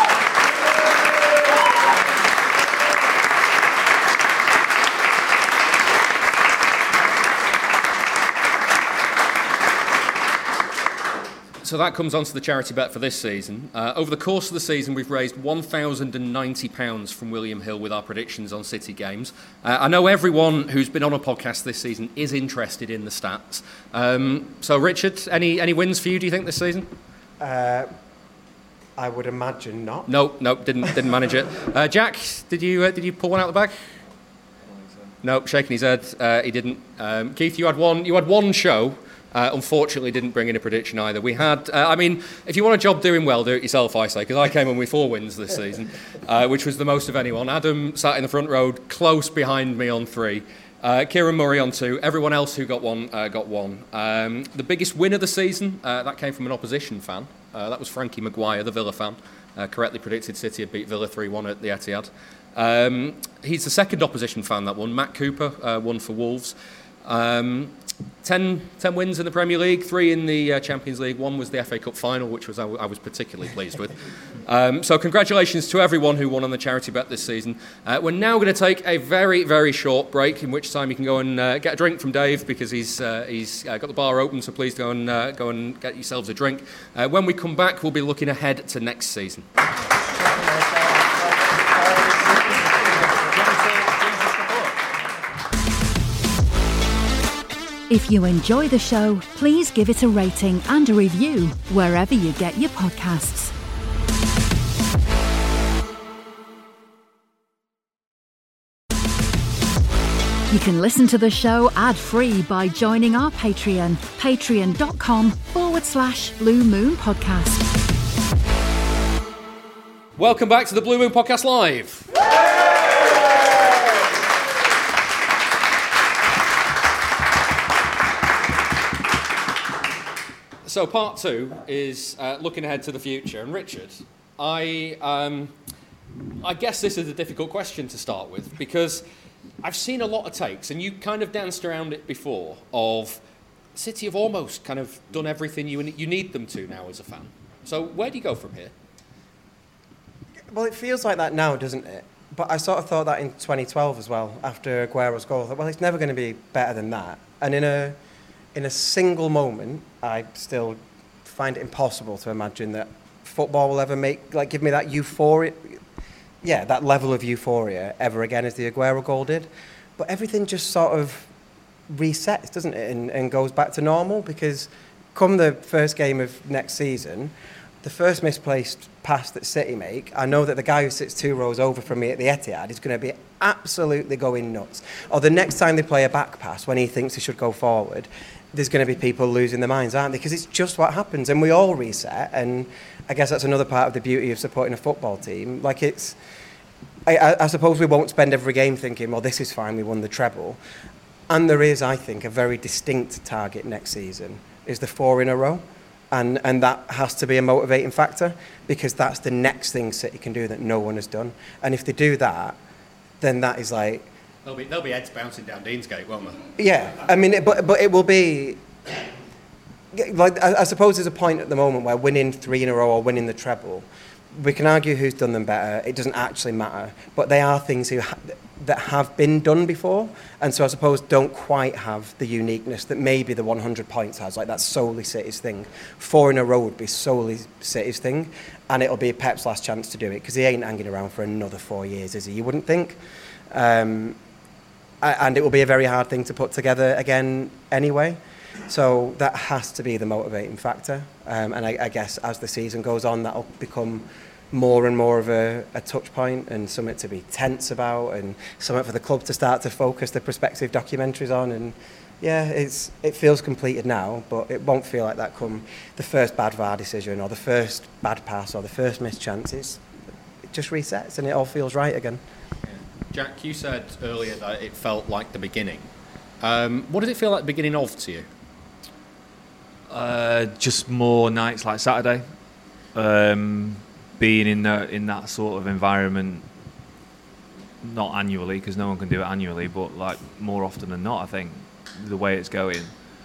So that comes on to the charity bet for this season. Over the course of the season, we've raised £1,090 from William Hill with our predictions on City games. I know everyone who's been on a podcast this season is interested in the stats. So, Richard, any wins for you, do you think, this season? I would imagine not. No, didn't manage it. Jack, did you pull one out the bag? No, shaking his head. He didn't. Keith, you had one show. Unfortunately, didn't bring in a prediction either. We had, if you want a job doing well, do it yourself, I say, because I came in with 4 wins this season, which was the most of anyone. Adam sat in the front row, close behind me on 3. Kieran Murray on 2. Everyone else who got one, got 1. The biggest win of the season, that came from an opposition fan. That was Frankie Maguire, the Villa fan. Correctly predicted City had beat Villa 3-1 at the Etihad. He's the second opposition fan that won. Matt Cooper won for Wolves. 10 wins in the Premier League, 3 in the Champions League, 1 was the FA Cup final, which was I was particularly pleased with. So congratulations to everyone who won on the charity bet this season. We're now going to take a very, very short break, in which time you can go and get a drink from Dave, because he's got the bar open, so please go and get yourselves a drink. When we come back, we'll be looking ahead to next season. If you enjoy the show, please give it a rating and a review wherever you get your podcasts. You can listen to the show ad-free by joining our Patreon, patreon.com/Blue Moon Podcast. Welcome back to the Blue Moon Podcast Live. So part 2 is looking ahead to the future. And Richard, I guess this is a difficult question to start with, because I've seen a lot of takes, and you kind of danced around it before, of City have almost kind of done everything you need them to now as a fan. So where do you go from here? Well, it feels like that now, doesn't it? But I sort of thought that in 2012 as well, after Aguero's goal. I thought, well, it's never going to be better than that. And in a single moment, I still find it impossible to imagine that football will ever give me that euphoria, that level of euphoria ever again as the Aguero goal did. But everything just sort of resets, doesn't it, and goes back to normal, because come the first game of next season, the first misplaced pass that City make, I know that the guy who sits 2 rows over from me at the Etihad is going to be absolutely going nuts. Or the next time they play a back pass when he thinks he should go forward, there's going to be people losing their minds, aren't they? Because it's just what happens, and we all reset. And I guess that's another part of the beauty of supporting a football team. I suppose we won't spend every game thinking, well, this is fine, we won the treble. And there is, I think, a very distinct target next season, is the 4 in a row. And that has to be a motivating factor, because that's the next thing City can do that no one has done. And if they do that, then that is like... There'll be heads bouncing down Deansgate, won't there? Yeah, I mean, but it will be... I suppose there's a point at the moment where winning 3 in a row or winning the treble, we can argue who's done them better. It doesn't actually matter. But they are things that have been done before, and so I suppose don't quite have the uniqueness that maybe the 100 points has. Like, that's solely City's thing. 4 in a row would be solely City's thing, and it'll be Pep's last chance to do it, because he ain't hanging around for another 4 years, is he? You wouldn't think. And it will be a very hard thing to put together again anyway. So that has to be the motivating factor. And I guess as the season goes on, that'll become more and more of a touch point, and something to be tense about, and something for the club to start to focus the prospective documentaries on. And yeah, it feels completed now, but it won't feel like that come the first bad VAR decision or the first bad pass or the first missed chances. It just resets and it all feels right again. Jack, you said earlier that it felt like the beginning. What did it feel like the beginning of to you? Just more nights like Saturday. being in that sort of environment, not annually, because no one can do it annually, but like more often than not, I think, the way it's going,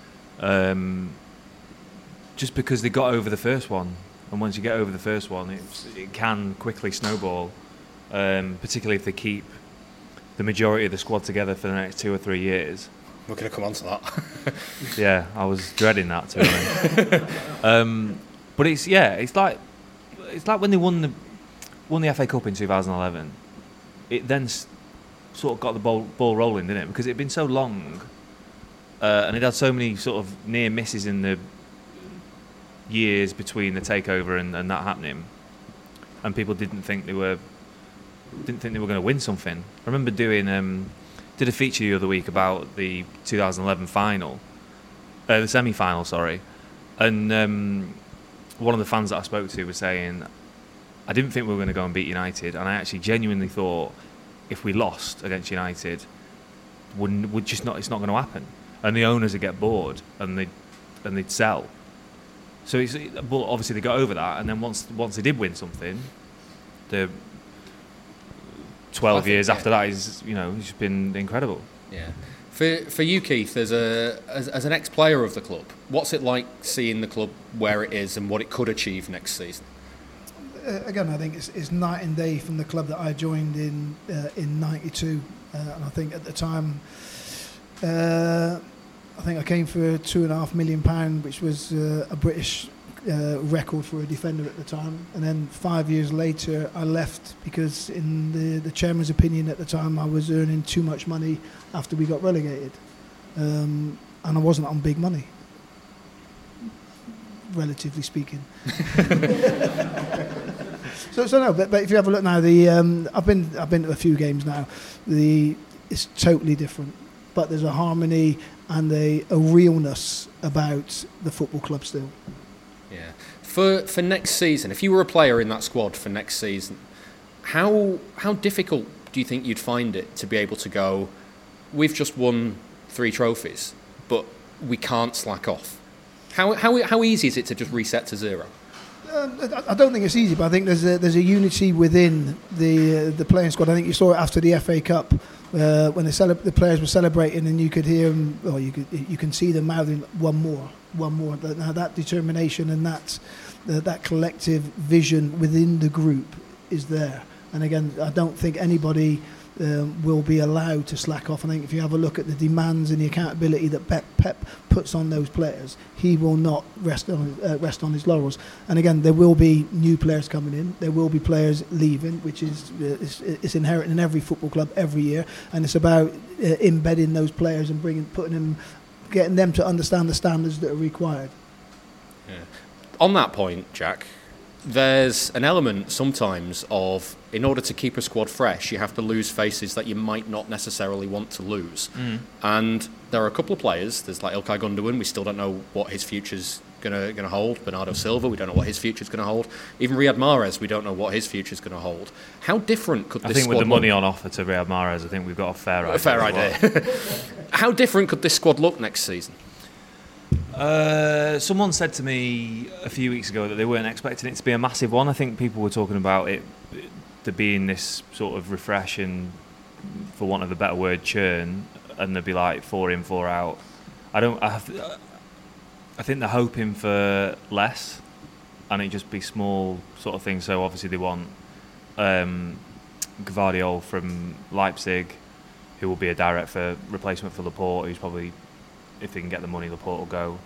just because they got over the first one, and once you get over the first one, it can quickly snowball, particularly if they keep the majority of the squad together for the next 2 or 3 years. We're going to come on to that. Yeah, I was dreading that, to be honest. But it's like when they won the FA Cup in 2011. It then sort of got the ball rolling, didn't it? Because it had been so long, and it had so many sort of near misses in the years between the takeover and that happening, and people didn't think they were going to win something. I remember did a feature the other week about the 2011 final, the semi-final, sorry, and one of the fans that I spoke to was saying, I didn't think we were going to go and beat United, and I actually genuinely thought if we lost against United, it's not going to happen, and the owners would get bored and they'd sell. So but obviously they got over that, and then once they did win something, the 12 years after that is, it's been incredible. Yeah. For you, Keith, as an ex-player of the club, what's it like seeing the club where it is and what it could achieve next season? Again, I think it's night and day from the club that I joined in '92, and I think at the time, I think I came for £2.5 million, which was a British record for a defender at the time. And then 5 years later, I left because, in the chairman's opinion at the time, I was earning too much money after we got relegated, and I wasn't on big money, relatively speaking. So no, but if you have a look now, I've been to a few games now. It's totally different, but there's a harmony and a realness about the football club still. Yeah. For next season, if you were a player in that squad for next season, how difficult do you think you'd find it to be able to go, we've just won 3 trophies, but we can't slack off? How easy is it to just reset to zero? I don't think it's easy, but I think there's a unity within the playing squad. I think you saw it after the FA Cup when the players were celebrating, and you could hear them, or you can see them mouthing one more. Now that determination and that collective vision within the group is there. And again, I don't think anybody will be allowed to slack off. I think if you have a look at the demands and the accountability that Pep puts on those players, he will not rest on his laurels. And again, there will be new players coming in. There will be players leaving, which is it's inherent in every football club every year. And it's about embedding those players and getting them to understand the standards that are required. Yeah. On that point, Jack, there's an element sometimes of, in order to keep a squad fresh, you have to lose faces that you might not necessarily want to lose. And there are a couple of players. There's like Ilkay Gundogan. We still don't know what his future's going to hold. Bernardo Silva, we don't know what his future's going to hold. Even Riyad Mahrez, we don't know what his future's going to hold. How different could this squad look? I think with the money on offer to Riyad Mahrez, I think we've got a fair idea. A fair idea. How different could this squad look next season? Someone said to me a few weeks ago that they weren't expecting it to be a massive one. I think people were talking about it to being this sort of refresh and, for want of a better word, churn, and there'd be like 4 in, 4 out. I think they're hoping for less, and it just be small sort of things. So obviously they want Gvardiol from Leipzig, who will be a direct replacement for Laporte, who's probably, if they can get the money, Laporte will go.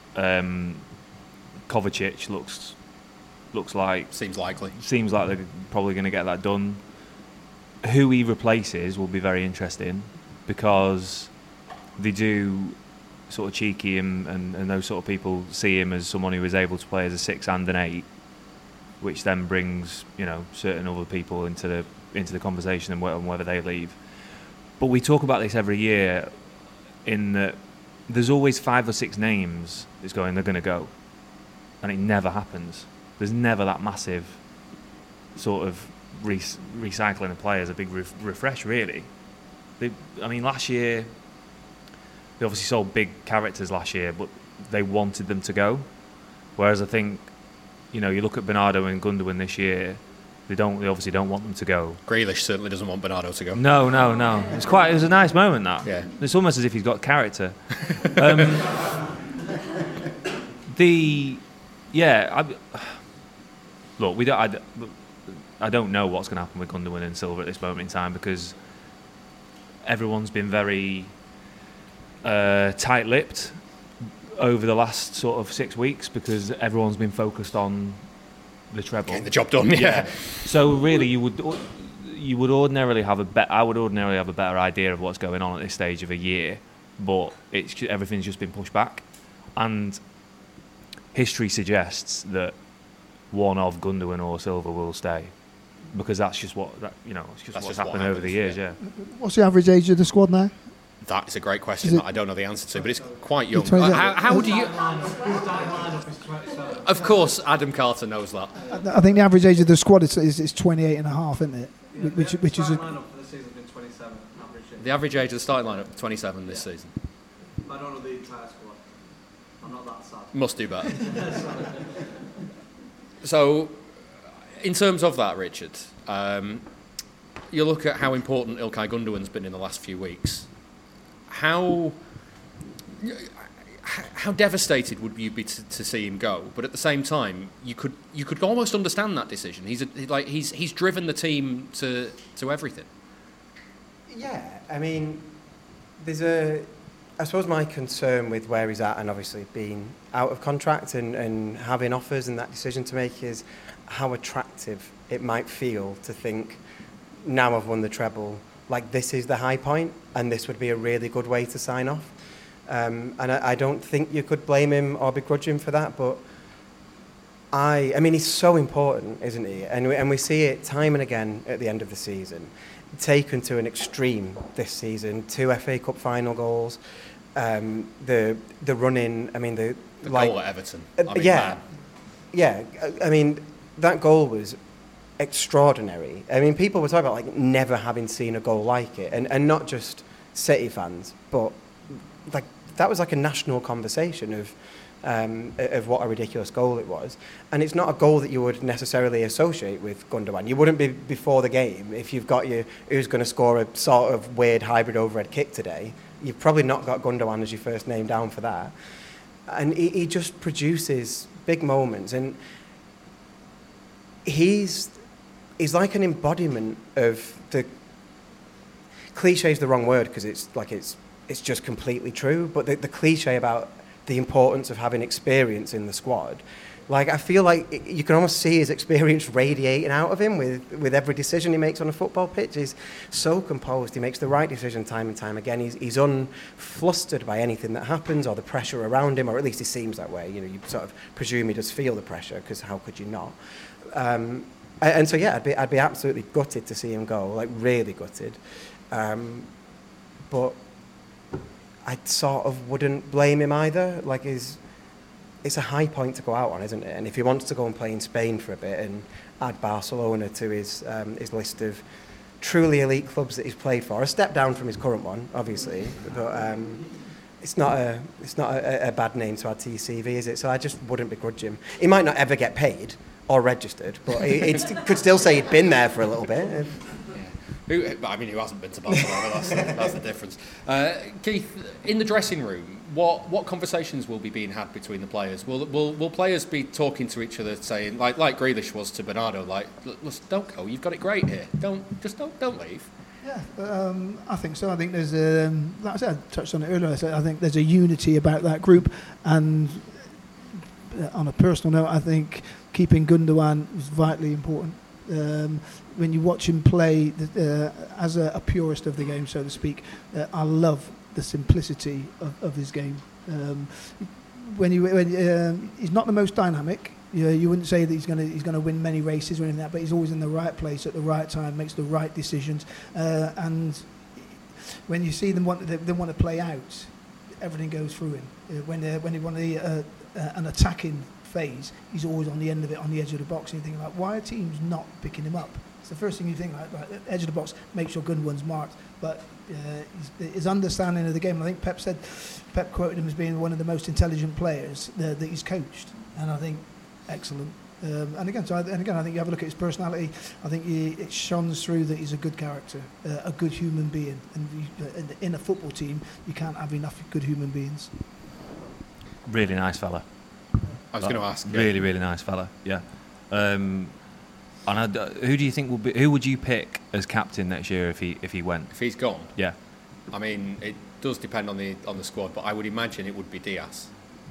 Kovacic looks like... Seems likely. Seems like they're probably going to get that done. Who he replaces will be very interesting, because they do sort of cheeky and those sort of people see him as someone who is able to play as a 6 and an 8, which then brings, certain other people into the conversation and whether they leave. But we talk about this every year, in that there's always 5 or 6 names that's they're going to go, and it never happens. There's never that massive sort of recycling of players, a big refresh, really. Last year, they obviously sold big characters last year, but they wanted them to go. Whereas I think you look at Bernardo and Gundogan this year. They obviously don't want them to go. Grealish certainly doesn't want Bernardo to go. No. It was a nice moment, that. Yeah. It's almost as if he's got character. Look, I don't know what's going to happen with Gundogan and Silva at this moment in time, because everyone's been very tight-lipped over the last sort of 6 weeks, because everyone's been focused on the treble. Getting the job done, yeah. So really, you would ordinarily have I would ordinarily have a better idea of what's going on at this stage of a year, but everything's just been pushed back, and history suggests that one of Gundogan or Silva will stay, because that's just what's happened over the years. Yeah. What's the average age of the squad now? That is a great question that I don't know the answer to, but it's quite young. How How do you? Of course, Adam Carter knows that. I think the average age of the squad is 28 and a half, isn't it? Which is The average age of the starting lineup 27 this season. I don't know the entire squad. I'm not that sad. Must do better. So, in terms of that, Richard, you look at how important Ilkay Gundogan's been in the last few weeks. How devastated would you be to see him go? But at the same time, you could almost understand that decision. He's driven the team to everything. Yeah, I mean, I suppose my concern with where he's at, and obviously being out of contract and having offers and that decision to make, is how attractive it might feel to think, now I've won the treble, like this is the high point and this would be a really good way to sign off. And I don't think you could blame him or begrudge him for that, but I mean, he's so important, isn't he? And we see it time and again at the end of the season, taken to an extreme this season. 2 FA Cup final goals, the run-in, I mean, the goal at Everton. I mean, that goal was extraordinary. I mean, people were talking about like never having seen a goal like it, and not just City fans, but like that was like a national conversation of what a ridiculous goal it was. And it's not a goal that you would necessarily associate with Gundogan. You wouldn't be before the game if you've got who's going to score a sort of weird hybrid overhead kick today. You've probably not got Gundogan as your first name down for that. And he just produces big moments, and he's like an embodiment of the cliche is the wrong word, because it's just completely true, but the cliche about the importance of having experience in the squad, like I feel like you can almost see his experience radiating out of him with every decision he makes on a football pitch. He's so composed, he makes the right decision time and time again. He's unflustered by anything that happens or the pressure around him, or at least he seems that way. You sort of presume he does feel the pressure, because how could you not? And so yeah, I'd be absolutely gutted to see him go, like really gutted. But I sort of wouldn't blame him either. Like it's a high point to go out on, isn't it? And if he wants to go and play in Spain for a bit and add Barcelona to his list of truly elite clubs that he's played for, a step down from his current one, obviously, but it's not a bad name to add to your CV, is it? So I just wouldn't begrudge him. He might not ever get paid or registered, but he could still say he'd been there for a little bit. Who hasn't been to Barcelona? That's the difference. Keith, in the dressing room, what conversations will be being had between the players? Will players be talking to each other, saying like Grealish was to Bernardo, like, don't go, you've got it great here. Don't leave. Yeah, I think so. I think there's like I said, I touched on it earlier. I think there's a unity about that group, and on a personal note, I think keeping Gundogan was vitally important. When you watch him play, as a purist of the game, so to speak, I love the simplicity of his game. When he's not the most dynamic, you wouldn't say that he's going to win many races or anything like that, but he's always in the right place at the right time, makes the right decisions, and when you see them want to play out, everything goes through him. When they want an attacking phase, he's always on the end of it, on the edge of the box, and you think like, why are teams not picking him up? It's the first thing you think, like edge of the box, make sure Gundogan's marked, but his understanding of the game, and I think Pep quoted him as being one of the most intelligent players that he's coached, and I think excellent. And again, I think you have a look at his personality. I think it shines through that he's a good character, a good human being. And in a football team, you can't have enough good human beings. Really nice fella. I was going to ask. Really, really nice fella. Yeah. And who do you think will be? Who would you pick as captain next year if he went? If he's gone, Yeah. I mean, it does depend on the squad, but I would imagine it would be Diaz.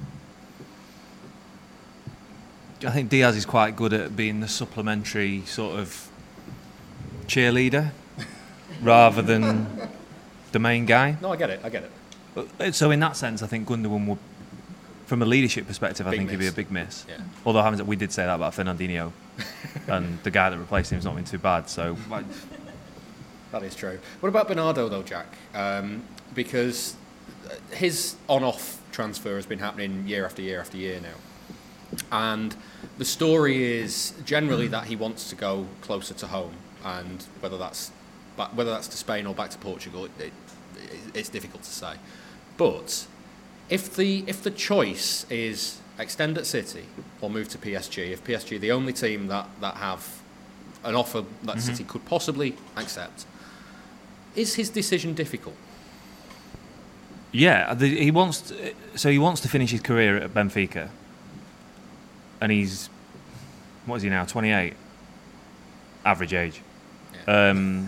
I think Diaz is quite good at being the supplementary sort of cheerleader rather than the main guy. No, I get it. So in that sense, I think Gundogan would, from a leadership perspective, I Big think he'd be a miss. big miss. Yeah. Although we did say that about Fernandinho, and the guy that replaced him's not been too bad. So That is true. What about Bernardo, though, Jack? Because his on-off transfer has been happening year after year after year now. And the story is generally that he wants to go closer to home. And whether that's to Spain or back to Portugal, it's difficult to say. But if the choice is extend at City or move to PSG, if PSG are the only team that have an offer that City could possibly accept, is his decision difficult? yeah, he wants to finish his career at Benfica, and he's, what is he now? 28, average age. Yeah.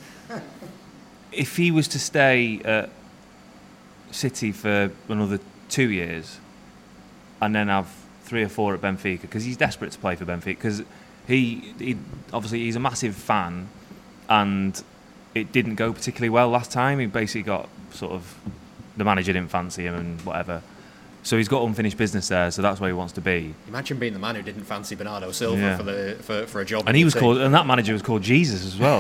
If he was to stay at City for another 2 years and then have 3 or 4 at Benfica, because he's desperate to play for Benfica, because he obviously he's a massive fan, and it didn't go particularly well last time. He basically got sort of, the manager didn't fancy him and whatever, so he's got unfinished business there, so that's where he wants to be. Imagine being the man who didn't fancy Bernardo Silva Yeah. for a job. And he was called, and that manager was called Jesus as well.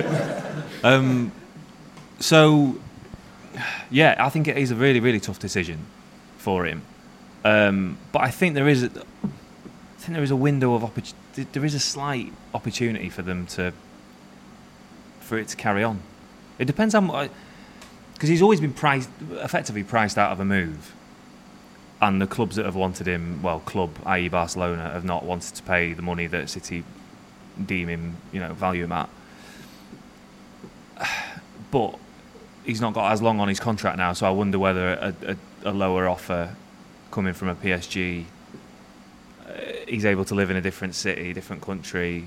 So, yeah, I think it is a really, really tough decision for him. But I think there is a window of opportunity. There is a slight opportunity for them for it to carry on. It depends on, because he's always been effectively priced out of a move, and the clubs that have wanted him, well, i.e. Barcelona, have not wanted to pay the money that City deem him, value him at. But he's not got as long on his contract now, so I wonder whether a lower offer coming from a PSG, he's able to live in a different city, different country.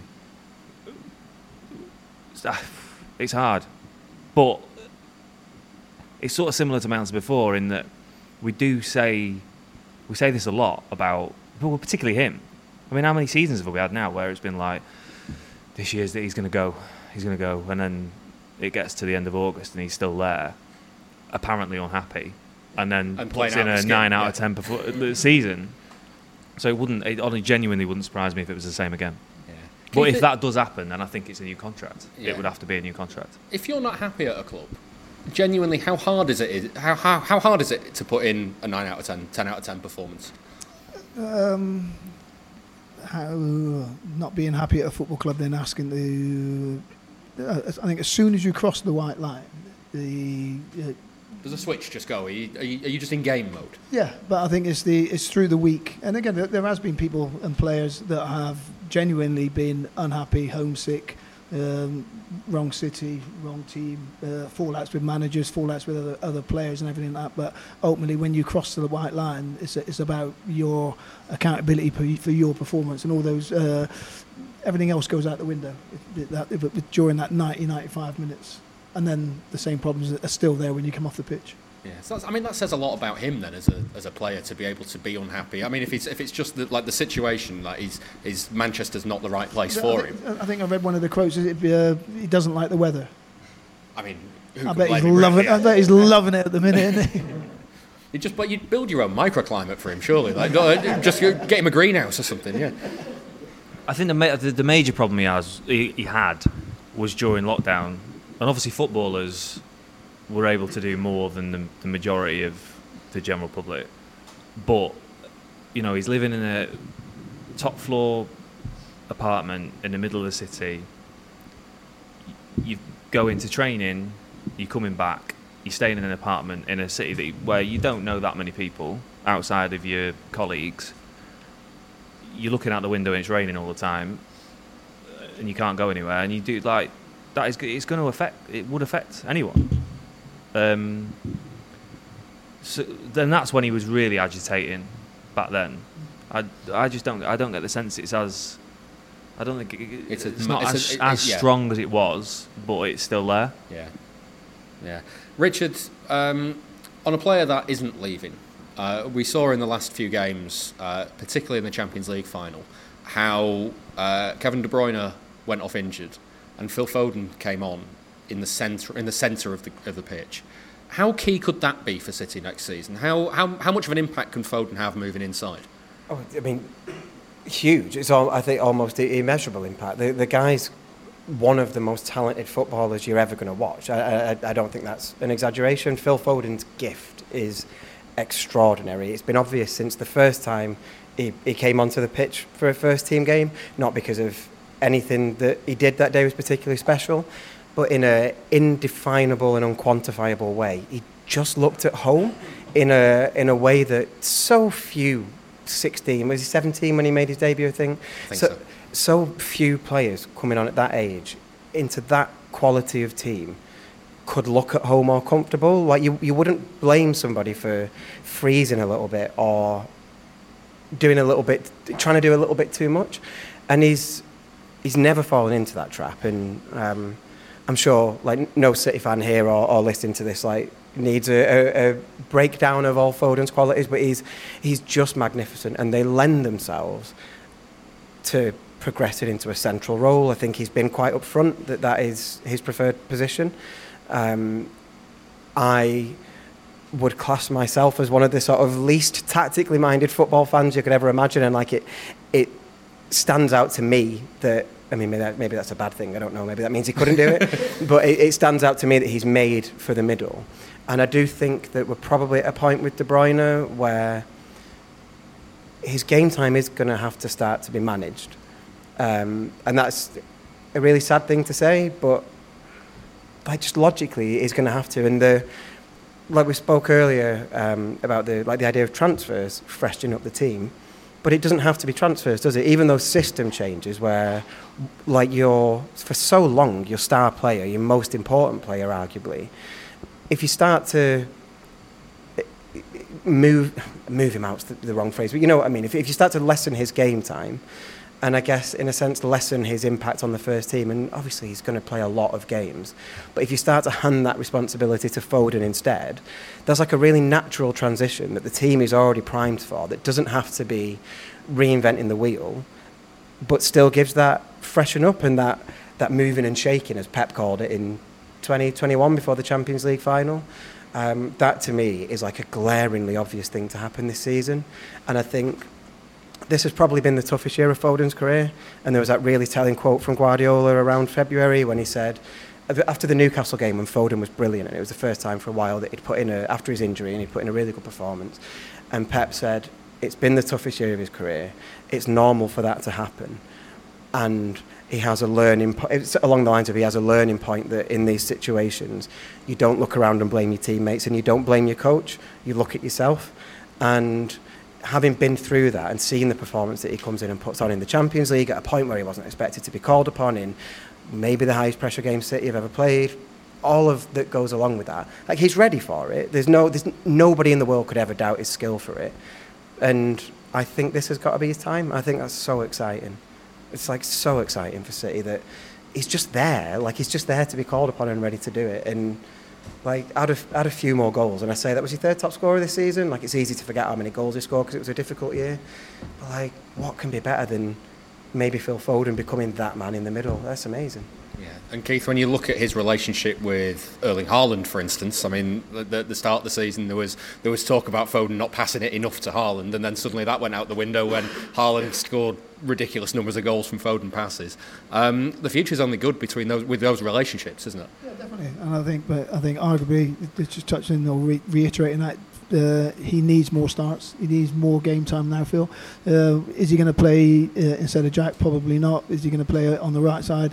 It's hard. But it's sort of similar to Mounts before, in that we say this a lot about, well, particularly him. I mean, how many seasons have we had now where it's been like, this year's that he's going to go, and then it gets to the end of August and he's still there, apparently unhappy, and then puts in a 9 out of 10 season. So it genuinely wouldn't surprise me if it was the same again. Yeah. But if that does happen, then I think it's a new contract. Yeah. It would have to be a new contract. If you're not happy at a club, genuinely, how hard is it? How hard is it to put in a 9 out of 10, 10 out of 10 performance? How not being happy at a football club, then asking the. I think as soon as you cross the white line, Does a switch just go? Are you just in game mode? Yeah, but I think it's through the week. And again, there has been people and players that have genuinely been unhappy, homesick, wrong city, wrong team, fallouts with managers, fallouts with other players and everything like that. But ultimately, when you cross the white line, it's about your accountability for your performance, and all those. Everything else goes out the window during that 90-95 minutes. And then the same problems are still there when you come off the pitch. Yeah, so that says a lot about him then as a player, to be able to be unhappy. I mean, if it's just the situation, like he's Manchester's not the right place for him. I think I read one of the quotes. He doesn't like the weather. I mean, I bet he's loving it at the minute, isn't he? You'd build your own microclimate for him, surely. Like, just get him a greenhouse or something. Yeah. I think the major problem he had was during lockdown. And obviously footballers were able to do more than the majority of the general public. But, he's living in a top floor apartment in the middle of the city. You go into training, you're coming back, you're staying in an apartment in a city where you don't know that many people outside of your colleagues. you're looking out the window and it's raining all the time, and you can't go anywhere, and you do like that is it's going to affect. It would affect anyone. So then that's when he was really agitating back then. I just don't get the sense it's as. I don't think it's not as strong as it was, but it's still there. Yeah. Richard, on a player that isn't leaving, we saw in the last few games, particularly in the Champions League final, how Kevin De Bruyne went off injured, and Phil Foden came on in the centre of the pitch. How key could that be for City next season? How much of an impact can Foden have moving inside? Oh, I mean, huge. It's I think almost immeasurable impact. The guy's one of the most talented footballers you're ever going to watch. I don't think that's an exaggeration. Phil Foden's gift is extraordinary. It's been obvious since the first time he came onto the pitch for a first team game, not because of anything that he did that day was particularly special, but in an indefinable and unquantifiable way. He just looked at home in a way that so few 16, was he 17 when he made his debut, I think? So few players coming on at that age into that quality of team could look at home more comfortable. Like you wouldn't blame somebody for freezing a little bit or trying to do a little bit too much. And he's never fallen into that trap. And I'm sure like no City fan here or listening to this like needs a breakdown of all Foden's qualities, but he's just magnificent, and they lend themselves to progressing into a central role. I think he's been quite upfront that is his preferred position. I would class myself as one of the sort of least tactically minded football fans you could ever imagine, and like it stands out to me that, I mean, maybe that's a bad thing, I don't know, maybe that means he couldn't do it, but it stands out to me that he's made for the middle. And I do think that we're probably at a point with De Bruyne where his game time is going to have to start to be managed. And that's a really sad thing to say, but like just logically he's going to have to. And like we spoke earlier about the idea of transfers freshening up the team, but it doesn't have to be transfers, does it? Even those system changes where like for so long your star player, your most important player arguably, if you start to move him out's the wrong phrase, but you know what I mean. If you start to lessen his game time, and I guess in a sense lessen his impact on the first team, and obviously he's going to play a lot of games, but if you start to hand that responsibility to Foden instead, there's like a really natural transition that the team is already primed for, that doesn't have to be reinventing the wheel, but still gives that freshen up and that moving and shaking, as Pep called it in 2021 before the Champions League final. That to me is like a glaringly obvious thing to happen this season, and I think this has probably been the toughest year of Foden's career. And there was that really telling quote from Guardiola around February when he said, after the Newcastle game when Foden was brilliant, and it was the first time for a while that he'd put in after his injury, and he'd put in a really good performance, and Pep said, it's been the toughest year of his career, it's normal for that to happen, and he has a learning point, it's along the lines of he has a learning point that in these situations you don't look around and blame your teammates, and you don't blame your coach, you look at yourself. And having been through that and seeing the performance that he comes in and puts on in the Champions League at a point where he wasn't expected to be called upon, in maybe the highest pressure game City have ever played, all of that goes along with that, like he's ready for it. There's nobody in the world could ever doubt his skill for it, and I think this has got to be his time. I think that's so exciting. It's like so exciting for City that he's just there, like he's just there to be called upon and ready to do it. And like add a few more goals, and I say that was your third top scorer this season. Like it's easy to forget how many goals he scored because it was a difficult year, but like what can be better than maybe Phil Foden becoming that man in the middle? That's amazing. Yeah, and Keith, when you look at his relationship with Erling Haaland, for instance, I mean, at the start of the season there was talk about Foden not passing it enough to Haaland, and then suddenly that went out the window when Haaland scored ridiculous numbers of goals from Foden passes. The future's only good with those relationships, isn't it? Yeah, definitely. And I think arguably, just touching or reiterating that. He needs more starts. He needs more game time now, Phil. Is he going to play instead of Jack? Probably not. Is he going to play on the right side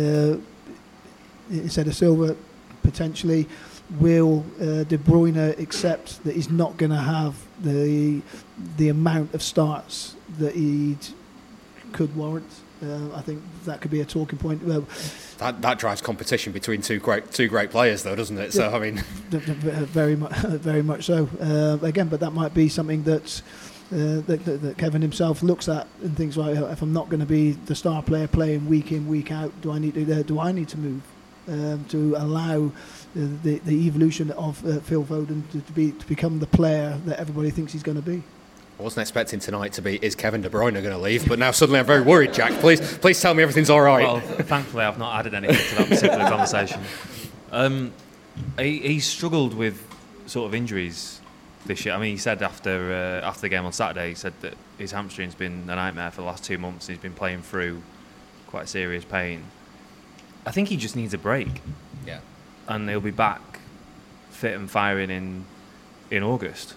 instead of Silva? Potentially. Will De Bruyne accept that he's not going to have the amount of starts that he'd could warrant. I think that could be a talking point. That drives competition between two great players, though, doesn't it? So I mean, very much so. Again, but that might be something that Kevin himself looks at and thinks, right, if I'm not going to be the star player playing week in, week out, do I need to move to allow the evolution of Phil Foden to become the player that everybody thinks he's going to be? I wasn't expecting tonight to be, is Kevin De Bruyne going to leave? But now suddenly I'm very worried, Jack. Please tell me everything's all right. Well, thankfully I've not added anything to that particular conversation. He struggled with sort of injuries this year. I mean, he said after the game on Saturday, he said that his hamstring's been a nightmare for the last 2 months. He's been playing through quite serious pain. I think he just needs a break. Yeah. And he'll be back fit and firing in August.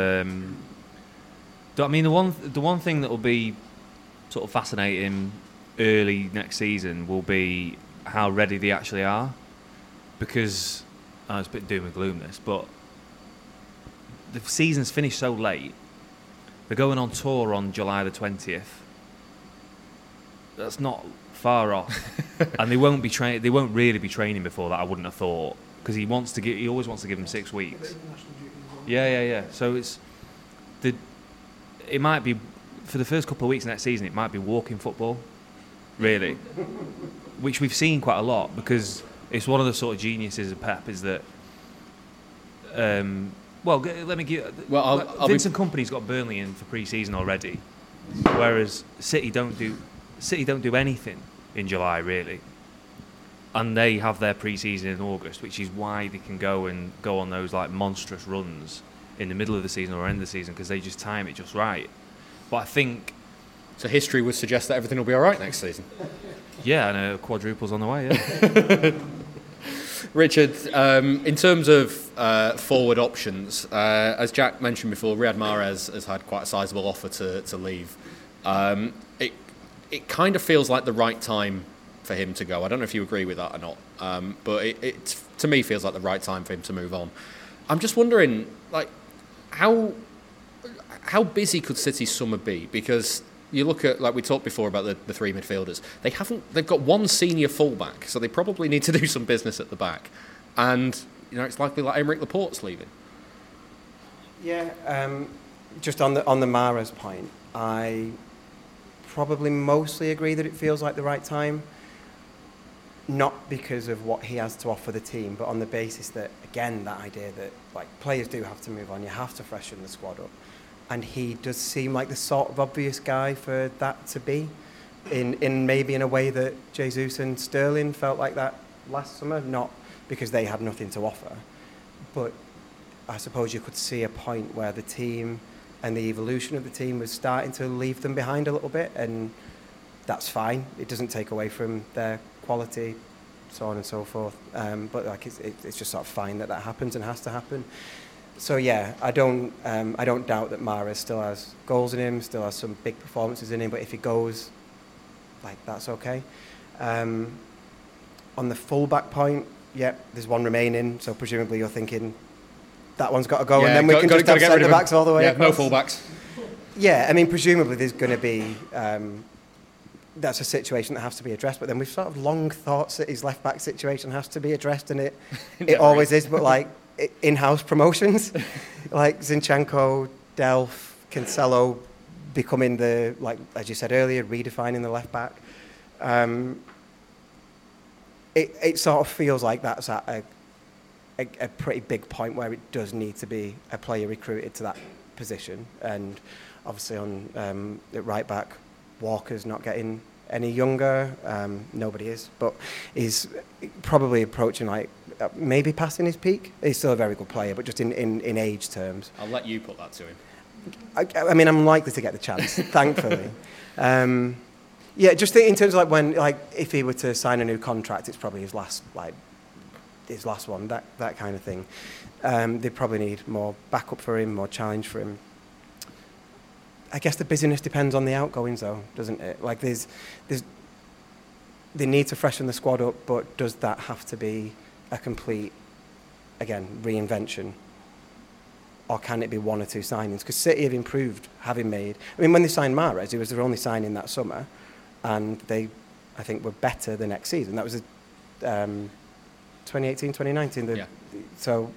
I mean, the one thing that will be sort of fascinating early next season will be how ready they actually are, because it's a bit doom and gloom this, but the season's finished so late. They're going on tour on July the 20th. That's not far off, and they won't really be training before that. I wouldn't have thought, because he always wants to give them 6 weeks. Yeah. So it might be, for the first couple of weeks next season, it might be walking football, really, which we've seen quite a lot, because it's one of the sort of geniuses of Pep is that. Let me give. Well, Vincent Kompany's got Burnley in for pre-season already, whereas City don't do anything in July really, and they have their pre-season in August, which is why they can go on those like monstrous runs in the middle of the season or end of the season, because they just time it just right. But I think so. History would suggest that everything will be all right next season. Yeah, and a quadruple's on the way. Yeah. Richard, in terms of forward options, as Jack mentioned before, Riyad Mahrez has had quite a sizable offer to leave. It kind of feels like the right time for him to go. I don't know if you agree with that or not, but it to me feels like the right time for him to move on. I'm just wondering, like, how busy could City's summer be? Because you look at, like we talked before about the three midfielders, they've got one senior fullback, so they probably need to do some business at the back, and it's likely like Aymeric Laporte's leaving. Yeah, just on the Mahrez point, I probably mostly agree that it feels like the right time, not because of what he has to offer the team, but on the basis that, again, that idea that like players do have to move on, you have to freshen the squad up. And he does seem like the sort of obvious guy for that to be, in maybe in a way that Jesus and Sterling felt like that last summer, not because they had nothing to offer, but I suppose you could see a point where the team and the evolution of the team was starting to leave them behind a little bit, and that's fine. It doesn't take away from their quality, so on and so forth. But like it's just sort of fine that happens and has to happen. So yeah, I don't doubt that Mahrez still has goals in him, still has some big performances in him. But if he goes, like, that's okay. On the full-back point, yeah, there's one remaining. So presumably you're thinking that one's got to go, and then we can just have centre-backs all the way. Yeah, across. No full-backs. Yeah, I mean, presumably there's going to be. That's a situation that has to be addressed. But then we've sort of long thought City's left-back situation has to be addressed, and it always is. But like. In-house promotions like Zinchenko, Delph, Cancelo becoming the, like as you said earlier, redefining the left back. It sort of feels like that's at a pretty big point where it does need to be a player recruited to that position. And obviously on at right back, Walker's not getting any younger. Nobody is, but he's probably approaching like maybe passing his peak. He's still a very good player, but just in age terms. I'll let you put that to him. I mean, I'm likely to get the chance, thankfully. Yeah, just in terms of like when, like, if he were to sign a new contract, it's probably his last one, that kind of thing. They probably need more backup for him, more challenge for him. I guess the busyness depends on the outgoings, though, doesn't it? Like, they need to freshen the squad up, but does that have to be a complete, again, reinvention? or can it be one or two signings? Because City have improved, having made... I mean, when they signed Mahrez, it was their only signing that summer, and they, I think, were better the next season. That was 2018, 2019. So,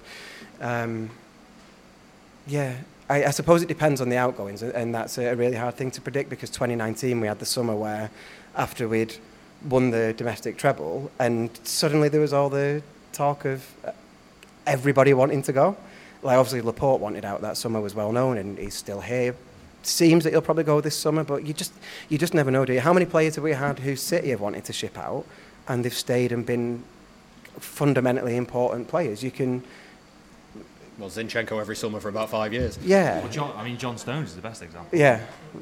I suppose it depends on the outgoings, and that's a really hard thing to predict, because 2019 we had the summer where, after we'd won the domestic treble, and suddenly there was all the talk of everybody wanting to go. Like, obviously Laporte wanted out that summer, was well known, and he's still here. Seems that he'll probably go this summer, but you just never know, do you? How many players have we had who City have wanted to ship out, and they've stayed and been fundamentally important players? You can... Well, Zinchenko every summer for about 5 years. Yeah. Well, John Stones is the best example. Yeah.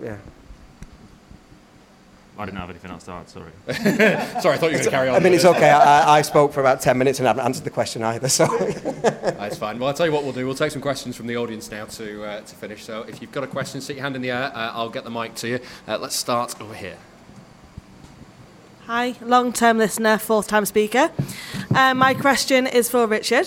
I didn't have anything else to add, sorry. Sorry, I thought you were going to carry on. I mean, it's okay. I spoke for about 10 minutes and haven't answered the question either, so... That's fine. Well, I'll tell you what we'll do. We'll take some questions from the audience now to finish. So if you've got a question, stick your hand in the air. I'll get the mic to you. Let's start over here. Hi, long-term listener, fourth-time speaker. My question is for Richard.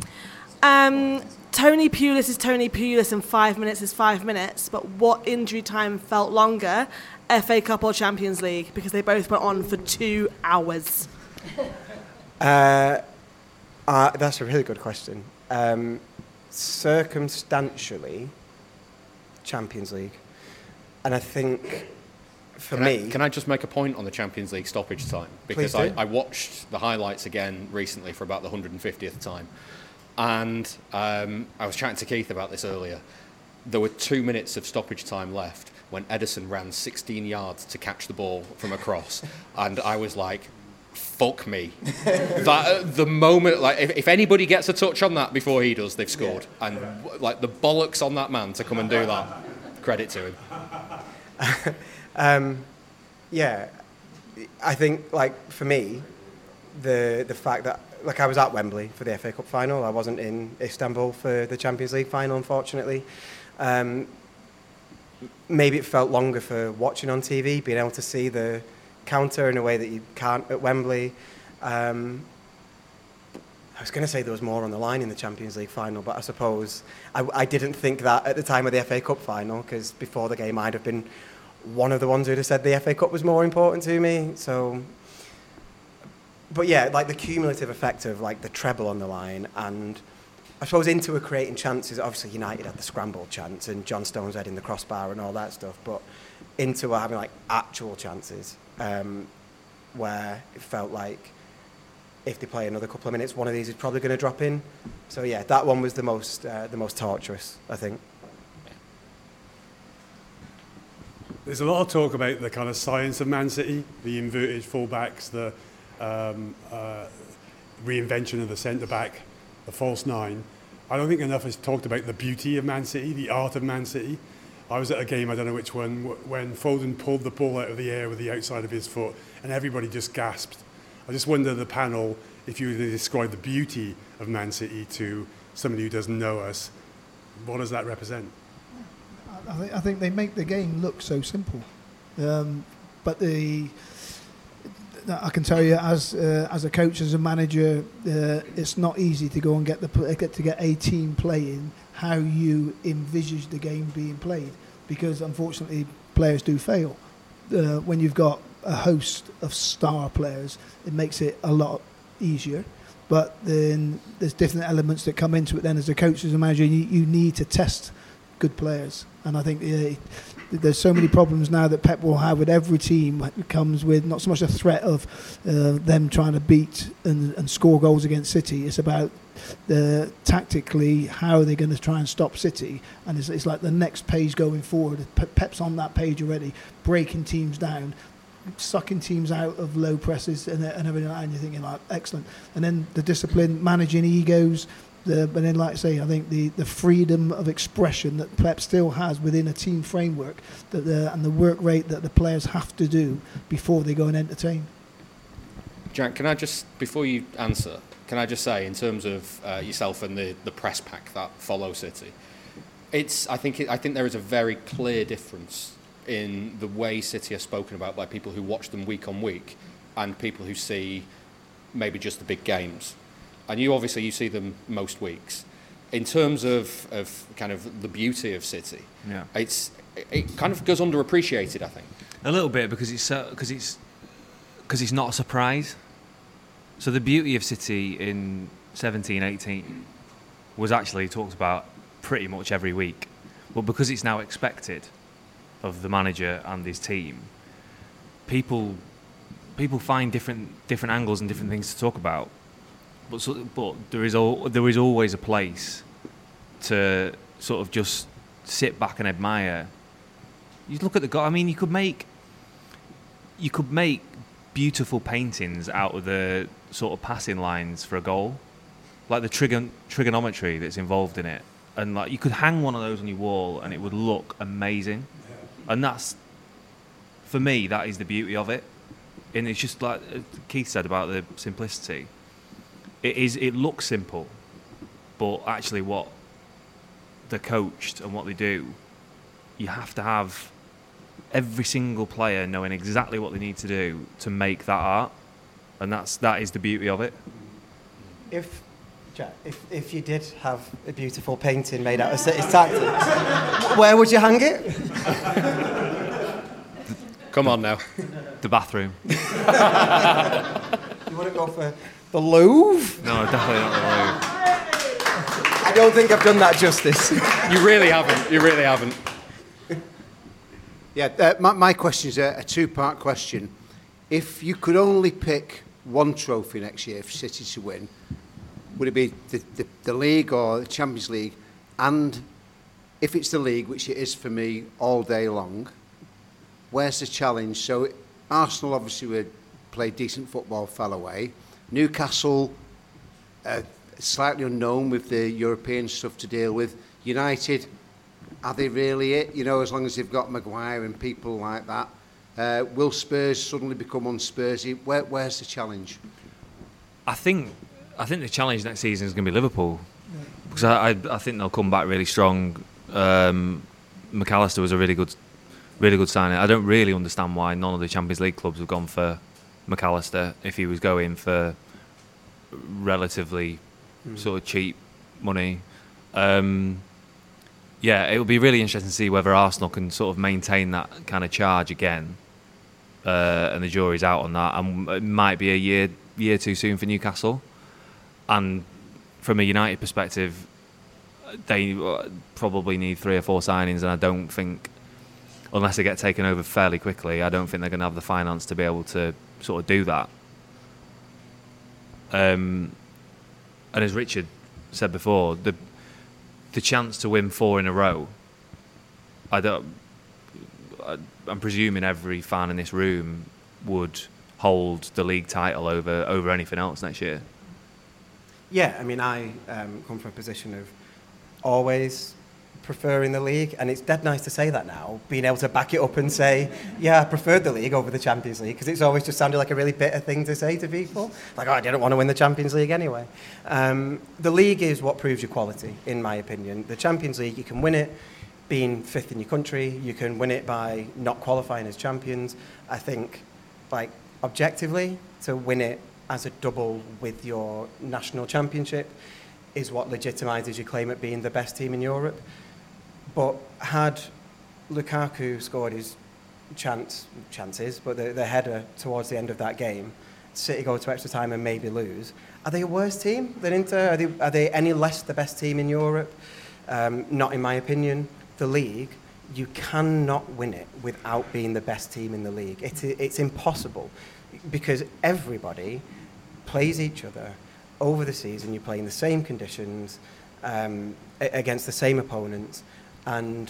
Tony Pulis is Tony Pulis and 5 minutes is 5 minutes, but what injury time felt longer, FA Cup or Champions League? Because they both went on for 2 hours. That's a really good question. Circumstantially, Champions League. And I think, for me... Can I just make a point on the Champions League stoppage time? Because I watched the highlights again recently for about the 150th time. And I was chatting to Keith about this earlier. There were 2 minutes of stoppage time left when Ederson ran 16 yards to catch the ball from a cross. And I was like, fuck me. The moment, like, if anybody gets a touch on that before he does, they've scored. Yeah. And, like, the bollocks on that man to come and do that, credit to him. I think, like, for me, the fact that, like, I was at Wembley for the FA Cup final. I wasn't in Istanbul for the Champions League final, unfortunately. Maybe it felt longer for watching on TV, being able to see the counter in a way that you can't at Wembley. I was going to say there was more on the line in the Champions League final, but I suppose I didn't think that at the time of the FA Cup final, because before the game I'd have been one of the ones who'd have said the FA Cup was more important to me. So, but yeah, like the cumulative effect of like the treble on the line, and I suppose Inter were creating chances. Obviously United had the scramble chance and John Stones heading the crossbar and all that stuff, but Inter were having like actual chances where it felt like if they play another couple of minutes, one of these is probably going to drop in. So yeah, that one was the most torturous, I think. There's a lot of talk about the kind of science of Man City, the inverted fullbacks, the reinvention of the centre-back, the false nine. I don't think enough is talked about the beauty of Man City, the art of Man City. I was at a game, I don't know which one, when Foden pulled the ball out of the air with the outside of his foot, and everybody just gasped. I just wonder, the panel, if you were to describe the beauty of Man City to somebody who doesn't know us, what does that represent? I think they make the game look so simple, but I can tell you, as a coach, as a manager, it's not easy to go and get a team playing how you envisage the game being played, because unfortunately players do fail. When you've got a host of star players, it makes it a lot easier. But then there's different elements that come into it. Then as a coach, as a manager, you need to test good players, and I think there's so many problems now that Pep will have with every team. It comes with not so much a threat of them trying to beat and score goals against City. It's about tactically how are they going to try and stop City, and it's like the next page going forward. Pep's on that page already, breaking teams down, sucking teams out of low presses and everything like that, and you're thinking, like, excellent. And then the discipline, managing egos. But then, like I say, I think the freedom of expression that Pep still has within a team framework, and the work rate that the players have to do before they go and entertain. Jack, can I just, before you answer, can I just say, in terms of yourself and the press pack that follow City, I think there is a very clear difference in the way City are spoken about by people who watch them week on week and people who see maybe just the big games. And you see them most weeks. in terms of kind of the beauty of City, Yeah. it kind of goes underappreciated, I think. A little bit because it's not a surprise. So the beauty of City in 17-18 was actually talked about pretty much every week, but because it's now expected of the manager and his team, people find different angles and different things to talk about. But there is always a place to sort of just sit back and admire. You look at the goal. I mean, you could make beautiful paintings out of the sort of passing lines for a goal, like the trigonometry that's involved in it, and like you could hang one of those on your wall and it would look amazing. And that's, for me, that is the beauty of it. And it's just like Keith said about the simplicity. It looks simple, but actually what they're coached and what they do, you have to have every single player knowing exactly what they need to do to make that art, and that is the beauty of it. If you did have a beautiful painting made out of City's tactics, where would you hang it? Come on now. The bathroom. You want to go for the Louvre? No, definitely not the Louvre. I don't think I've done that justice. You really haven't. Yeah, my question is a two-part question. If you could only pick one trophy next year for City to win, would it be the league or the Champions League? And if it's the league, which it is for me all day long, where's the challenge? So Arsenal obviously would play decent football, fell away. Newcastle, slightly unknown with the European stuff to deal with. United, are they really it? You know, as long as they've got Maguire and people like that. Will Spurs suddenly become unspursy? Where's the challenge? I think the challenge next season is going to be Liverpool, because I think they'll come back really strong. McAllister was a really good signing. I don't really understand why none of the Champions League clubs have gone for McAllister if he was going for relatively sort of cheap money. Yeah, it will be really interesting to see whether Arsenal can sort of maintain that kind of charge again, and the jury's out on that. And it might be a year too soon for Newcastle. And from a United perspective, they probably need 3 or 4 signings, and I don't think, unless they get taken over fairly quickly, I don't think they're going to have the finance to be able to sort of do that. And as Richard said before, the chance to win 4 in a row, I'm presuming every fan in this room would hold the league title over anything else next year. Yeah, I mean, I come from a position of always preferring the league, and it's dead nice to say that now, being able to back it up and say, yeah, I preferred the league over the Champions League, because it's always just sounded like a really bitter thing to say to people. Like, oh, I didn't want to win the Champions League anyway. The league is what proves your quality, in my opinion. The Champions League, you can win it being 5th in your country, you can win it by not qualifying as champions. I think, like, objectively, to win it as a double with your national championship is what legitimises your claim at being the best team in Europe. But had Lukaku scored his chances, but the header towards the end of that game, City go to extra time and maybe lose, are they a worse team than Inter? Are they any less the best team in Europe? Not in my opinion. The league, you cannot win it without being the best team in the league. It's impossible, because everybody plays each other over the season. You play in the same conditions, against the same opponents, and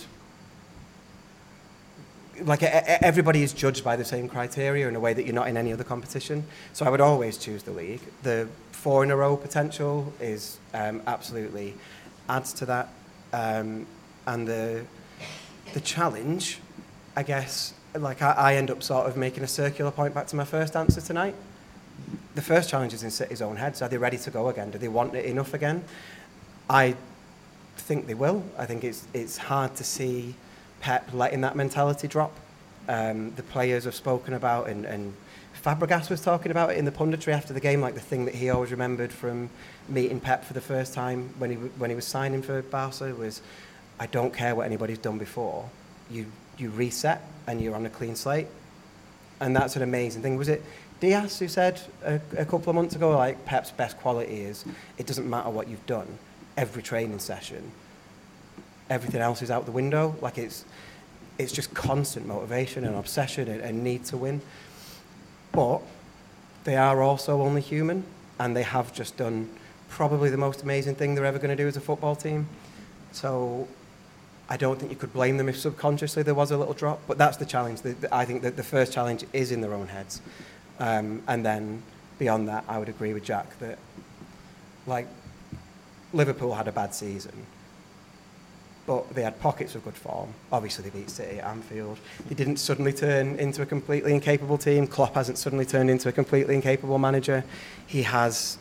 like everybody is judged by the same criteria in a way that you're not in any other competition. So I would always choose the league. The 4 in a row potential is absolutely adds to that, and the challenge, I guess, like I end up sort of making a circular point back to my first answer tonight. The first challenge is in City's own heads. Are they ready to go again? Do they want it enough again? I think they will. I think it's hard to see Pep letting that mentality drop. The players have spoken about, and Fabregas was talking about it in the punditry after the game, like the thing that he always remembered from meeting Pep for the first time when he was signing for Barca was, I don't care what anybody's done before. You reset and you're on a clean slate. And that's an amazing thing. Was it Diaz who said a couple of months ago, like, Pep's best quality is it doesn't matter what you've done. Every training session, everything else is out the window. Like, it's just constant motivation and obsession and need to win. But they are also only human, and they have just done probably the most amazing thing they're ever going to do as a football team. So I don't think you could blame them if subconsciously there was a little drop, but that's the challenge. I think that the first challenge is in their own heads. And then beyond that, I would agree with Jack that, like, Liverpool had a bad season, but they had pockets of good form. Obviously, they beat City at Anfield. They didn't suddenly turn into a completely incapable team. Klopp hasn't suddenly turned into a completely incapable manager. He has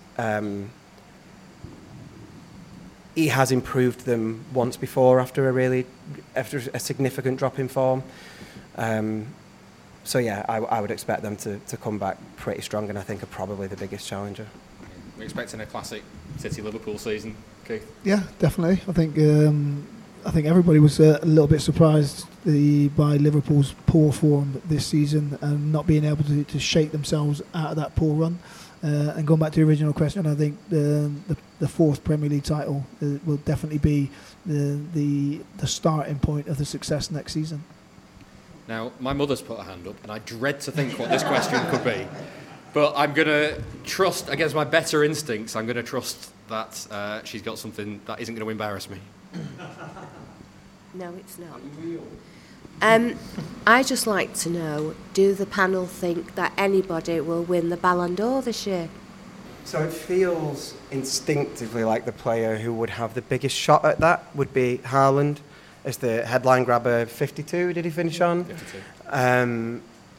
improved them once before after a significant drop in form. So yeah, I would expect them to come back pretty strong, and I think are probably the biggest challenger. We're expecting a classic City-Liverpool season, Keith. Yeah, definitely. I think everybody was a little bit surprised by Liverpool's poor form this season and not being able to shake themselves out of that poor run. And going back to the original question, I think the fourth Premier League title will definitely be the starting point of the success next season. Now, my mother's put her hand up, and I dread to think what this question could be. But I'm going to trust, against my better instincts, I'm going to trust that she's got something that isn't going to embarrass me. No, it's not. I just like to know, do the panel think that anybody will win the Ballon d'Or this year? So it feels instinctively like the player who would have the biggest shot at that would be Haaland as the headline grabber. 52, did he finish on? 52.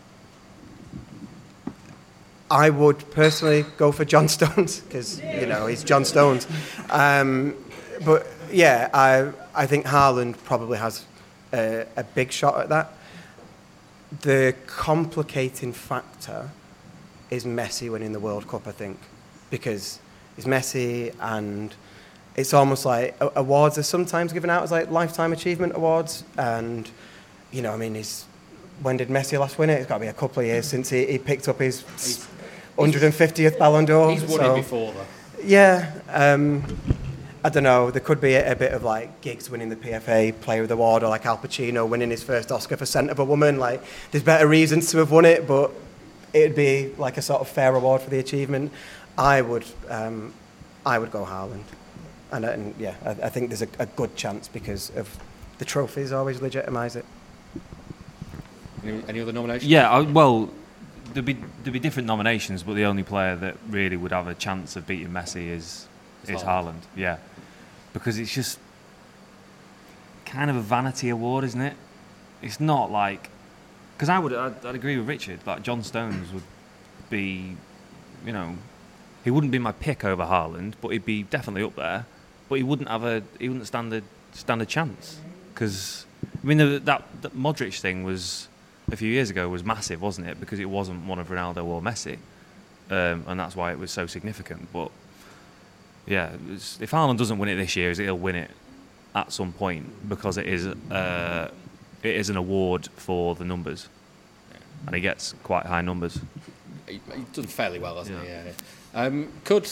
I would personally go for John Stones because, he's John Stones. But yeah, I think Haaland probably has a big shot at that. The complicating factor is Messi winning the World Cup, I think, because it's Messi, and it's almost like awards are sometimes given out as like lifetime achievement awards, and when did Messi last win it? It's got to be a couple of years since he picked up his 150th Ballon d'Or. He's won it before, though. Yeah. I don't know, there could be a bit of like Giggs winning the PFA Player of the Award, or like Al Pacino winning his first Oscar for Scent of a Woman. Like, there's better reasons to have won it, but it'd be like a sort of fair award for the achievement. I would go Haaland. And yeah, I think there's a good chance because of the trophies always legitimise it. Any other nominations? Yeah, well, there'd be different nominations, but the only player that really would have a chance of beating Messi is Haaland. Yeah, because it's just kind of a vanity award, isn't it? It's not like, because I'd agree with Richard. Like, John Stones would be, he wouldn't be my pick over Haaland, but he'd be definitely up there. But he wouldn't stand a chance, because that Modric thing was a few years ago was massive, wasn't it? Because it wasn't one of Ronaldo or Messi, and that's why it was so significant. But yeah, if Haaland doesn't win it this year, he'll win it at some point, because it is an award for the numbers, and he gets quite high numbers. He's done fairly well, hasn't he? Yeah. Could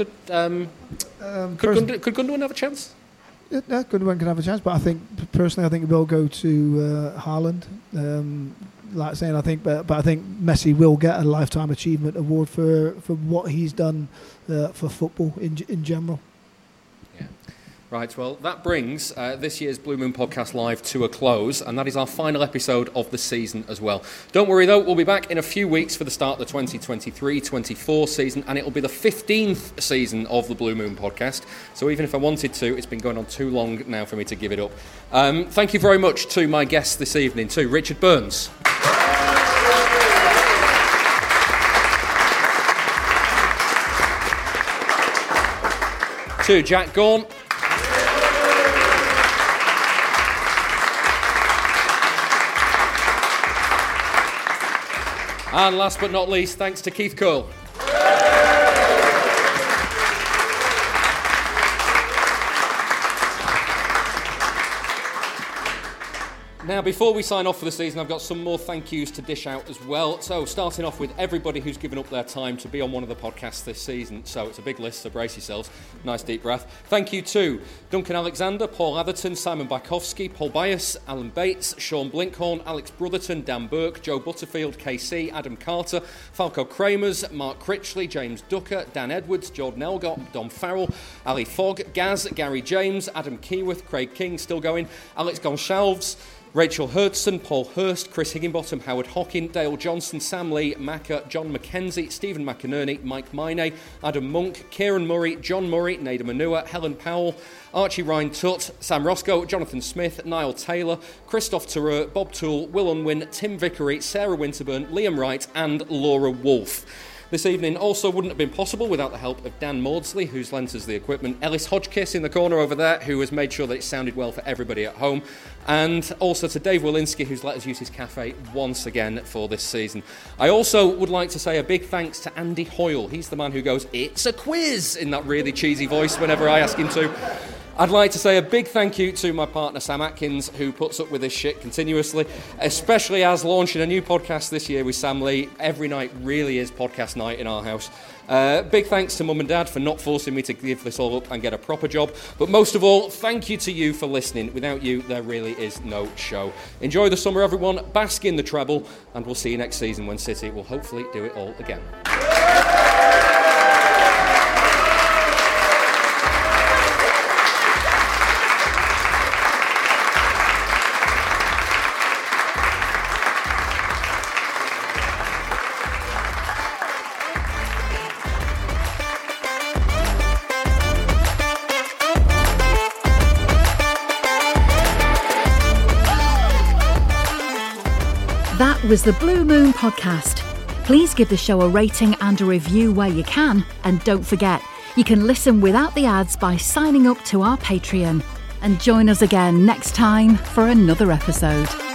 Gundogan have a chance? Yeah, Gundogan can have a chance, but I think we'll go to Haaland. But I think Messi will get a lifetime achievement award for what he's done for football in general. Yeah. Right, well, that brings this year's Blue Moon Podcast Live to a close, and that is our final episode of the season as well. Don't worry, though, we'll be back in a few weeks for the start of the 2023-24 season, and it will be the 15th season of the Blue Moon Podcast. So even if I wanted to, it's been going on too long now for me to give it up. Thank you very much to my guests this evening, to Richard Burns. To Jack Gaughan. And last but not least, thanks to Keith Curl. Now, before we sign off for the season, I've got some more thank yous to dish out as well. So, starting off with everybody who's given up their time to be on one of the podcasts this season. So, it's a big list, so brace yourselves. Nice deep breath. Thank you to Duncan Alexander, Paul Atherton, Simon Bajkowski, Paul Bias, Alan Bates, Sean Blinkhorn, Alex Brotherton, Dan Burke, Joe Butterfield, KC, Adam Carter, Falco Kramers, Mark Critchley, James Ducker, Dan Edwards, Jordan Elgott, Dom Farrell, Ali Fogg, Gaz, Gary James, Adam Keyworth, Craig King, still going, Alex Goncalves, Rachel Hurdson, Paul Hurst, Chris Higginbottom, Howard Hockin, Dale Johnson, Sam Lee, Macca, John McKenzie, Stephen McInerney, Mike Miney, Adam Monk, Kieran Murray, John Murray, Nada Manua, Helen Powell, Archie Ryan Tutt, Sam Roscoe, Jonathan Smith, Niall Taylor, Christoph Terreur, Bob Toole, Will Unwin, Tim Vickery, Sarah Winterburn, Liam Wright and Laura Wolfe. This evening also wouldn't have been possible without the help of Dan Maudsley, who's lent us the equipment, Ellis Hodgkiss in the corner over there, who has made sure that it sounded well for everybody at home, and also to Dave Walensky, who's let us use his cafe once again for this season. I also would like to say a big thanks to Andy Hoyle. He's the man who goes, "It's a quiz," in that really cheesy voice whenever I ask him to. I'd like to say a big thank you to my partner Sam Atkins, who puts up with this shit continuously, especially as launching a new podcast this year with Sam Lee. Every night really is podcast night in our house. Big thanks to Mum and Dad for not forcing me to give this all up and get a proper job. But most of all, thank you to you for listening. Without you, there really is no show. Enjoy the summer, everyone. Bask in the treble. And we'll see you next season when City will hopefully do it all again. That was the Blue Moon Podcast. Please give the show a rating and a review where you can. And don't forget, you can listen without the ads by signing up to our Patreon. And join us again next time for another episode.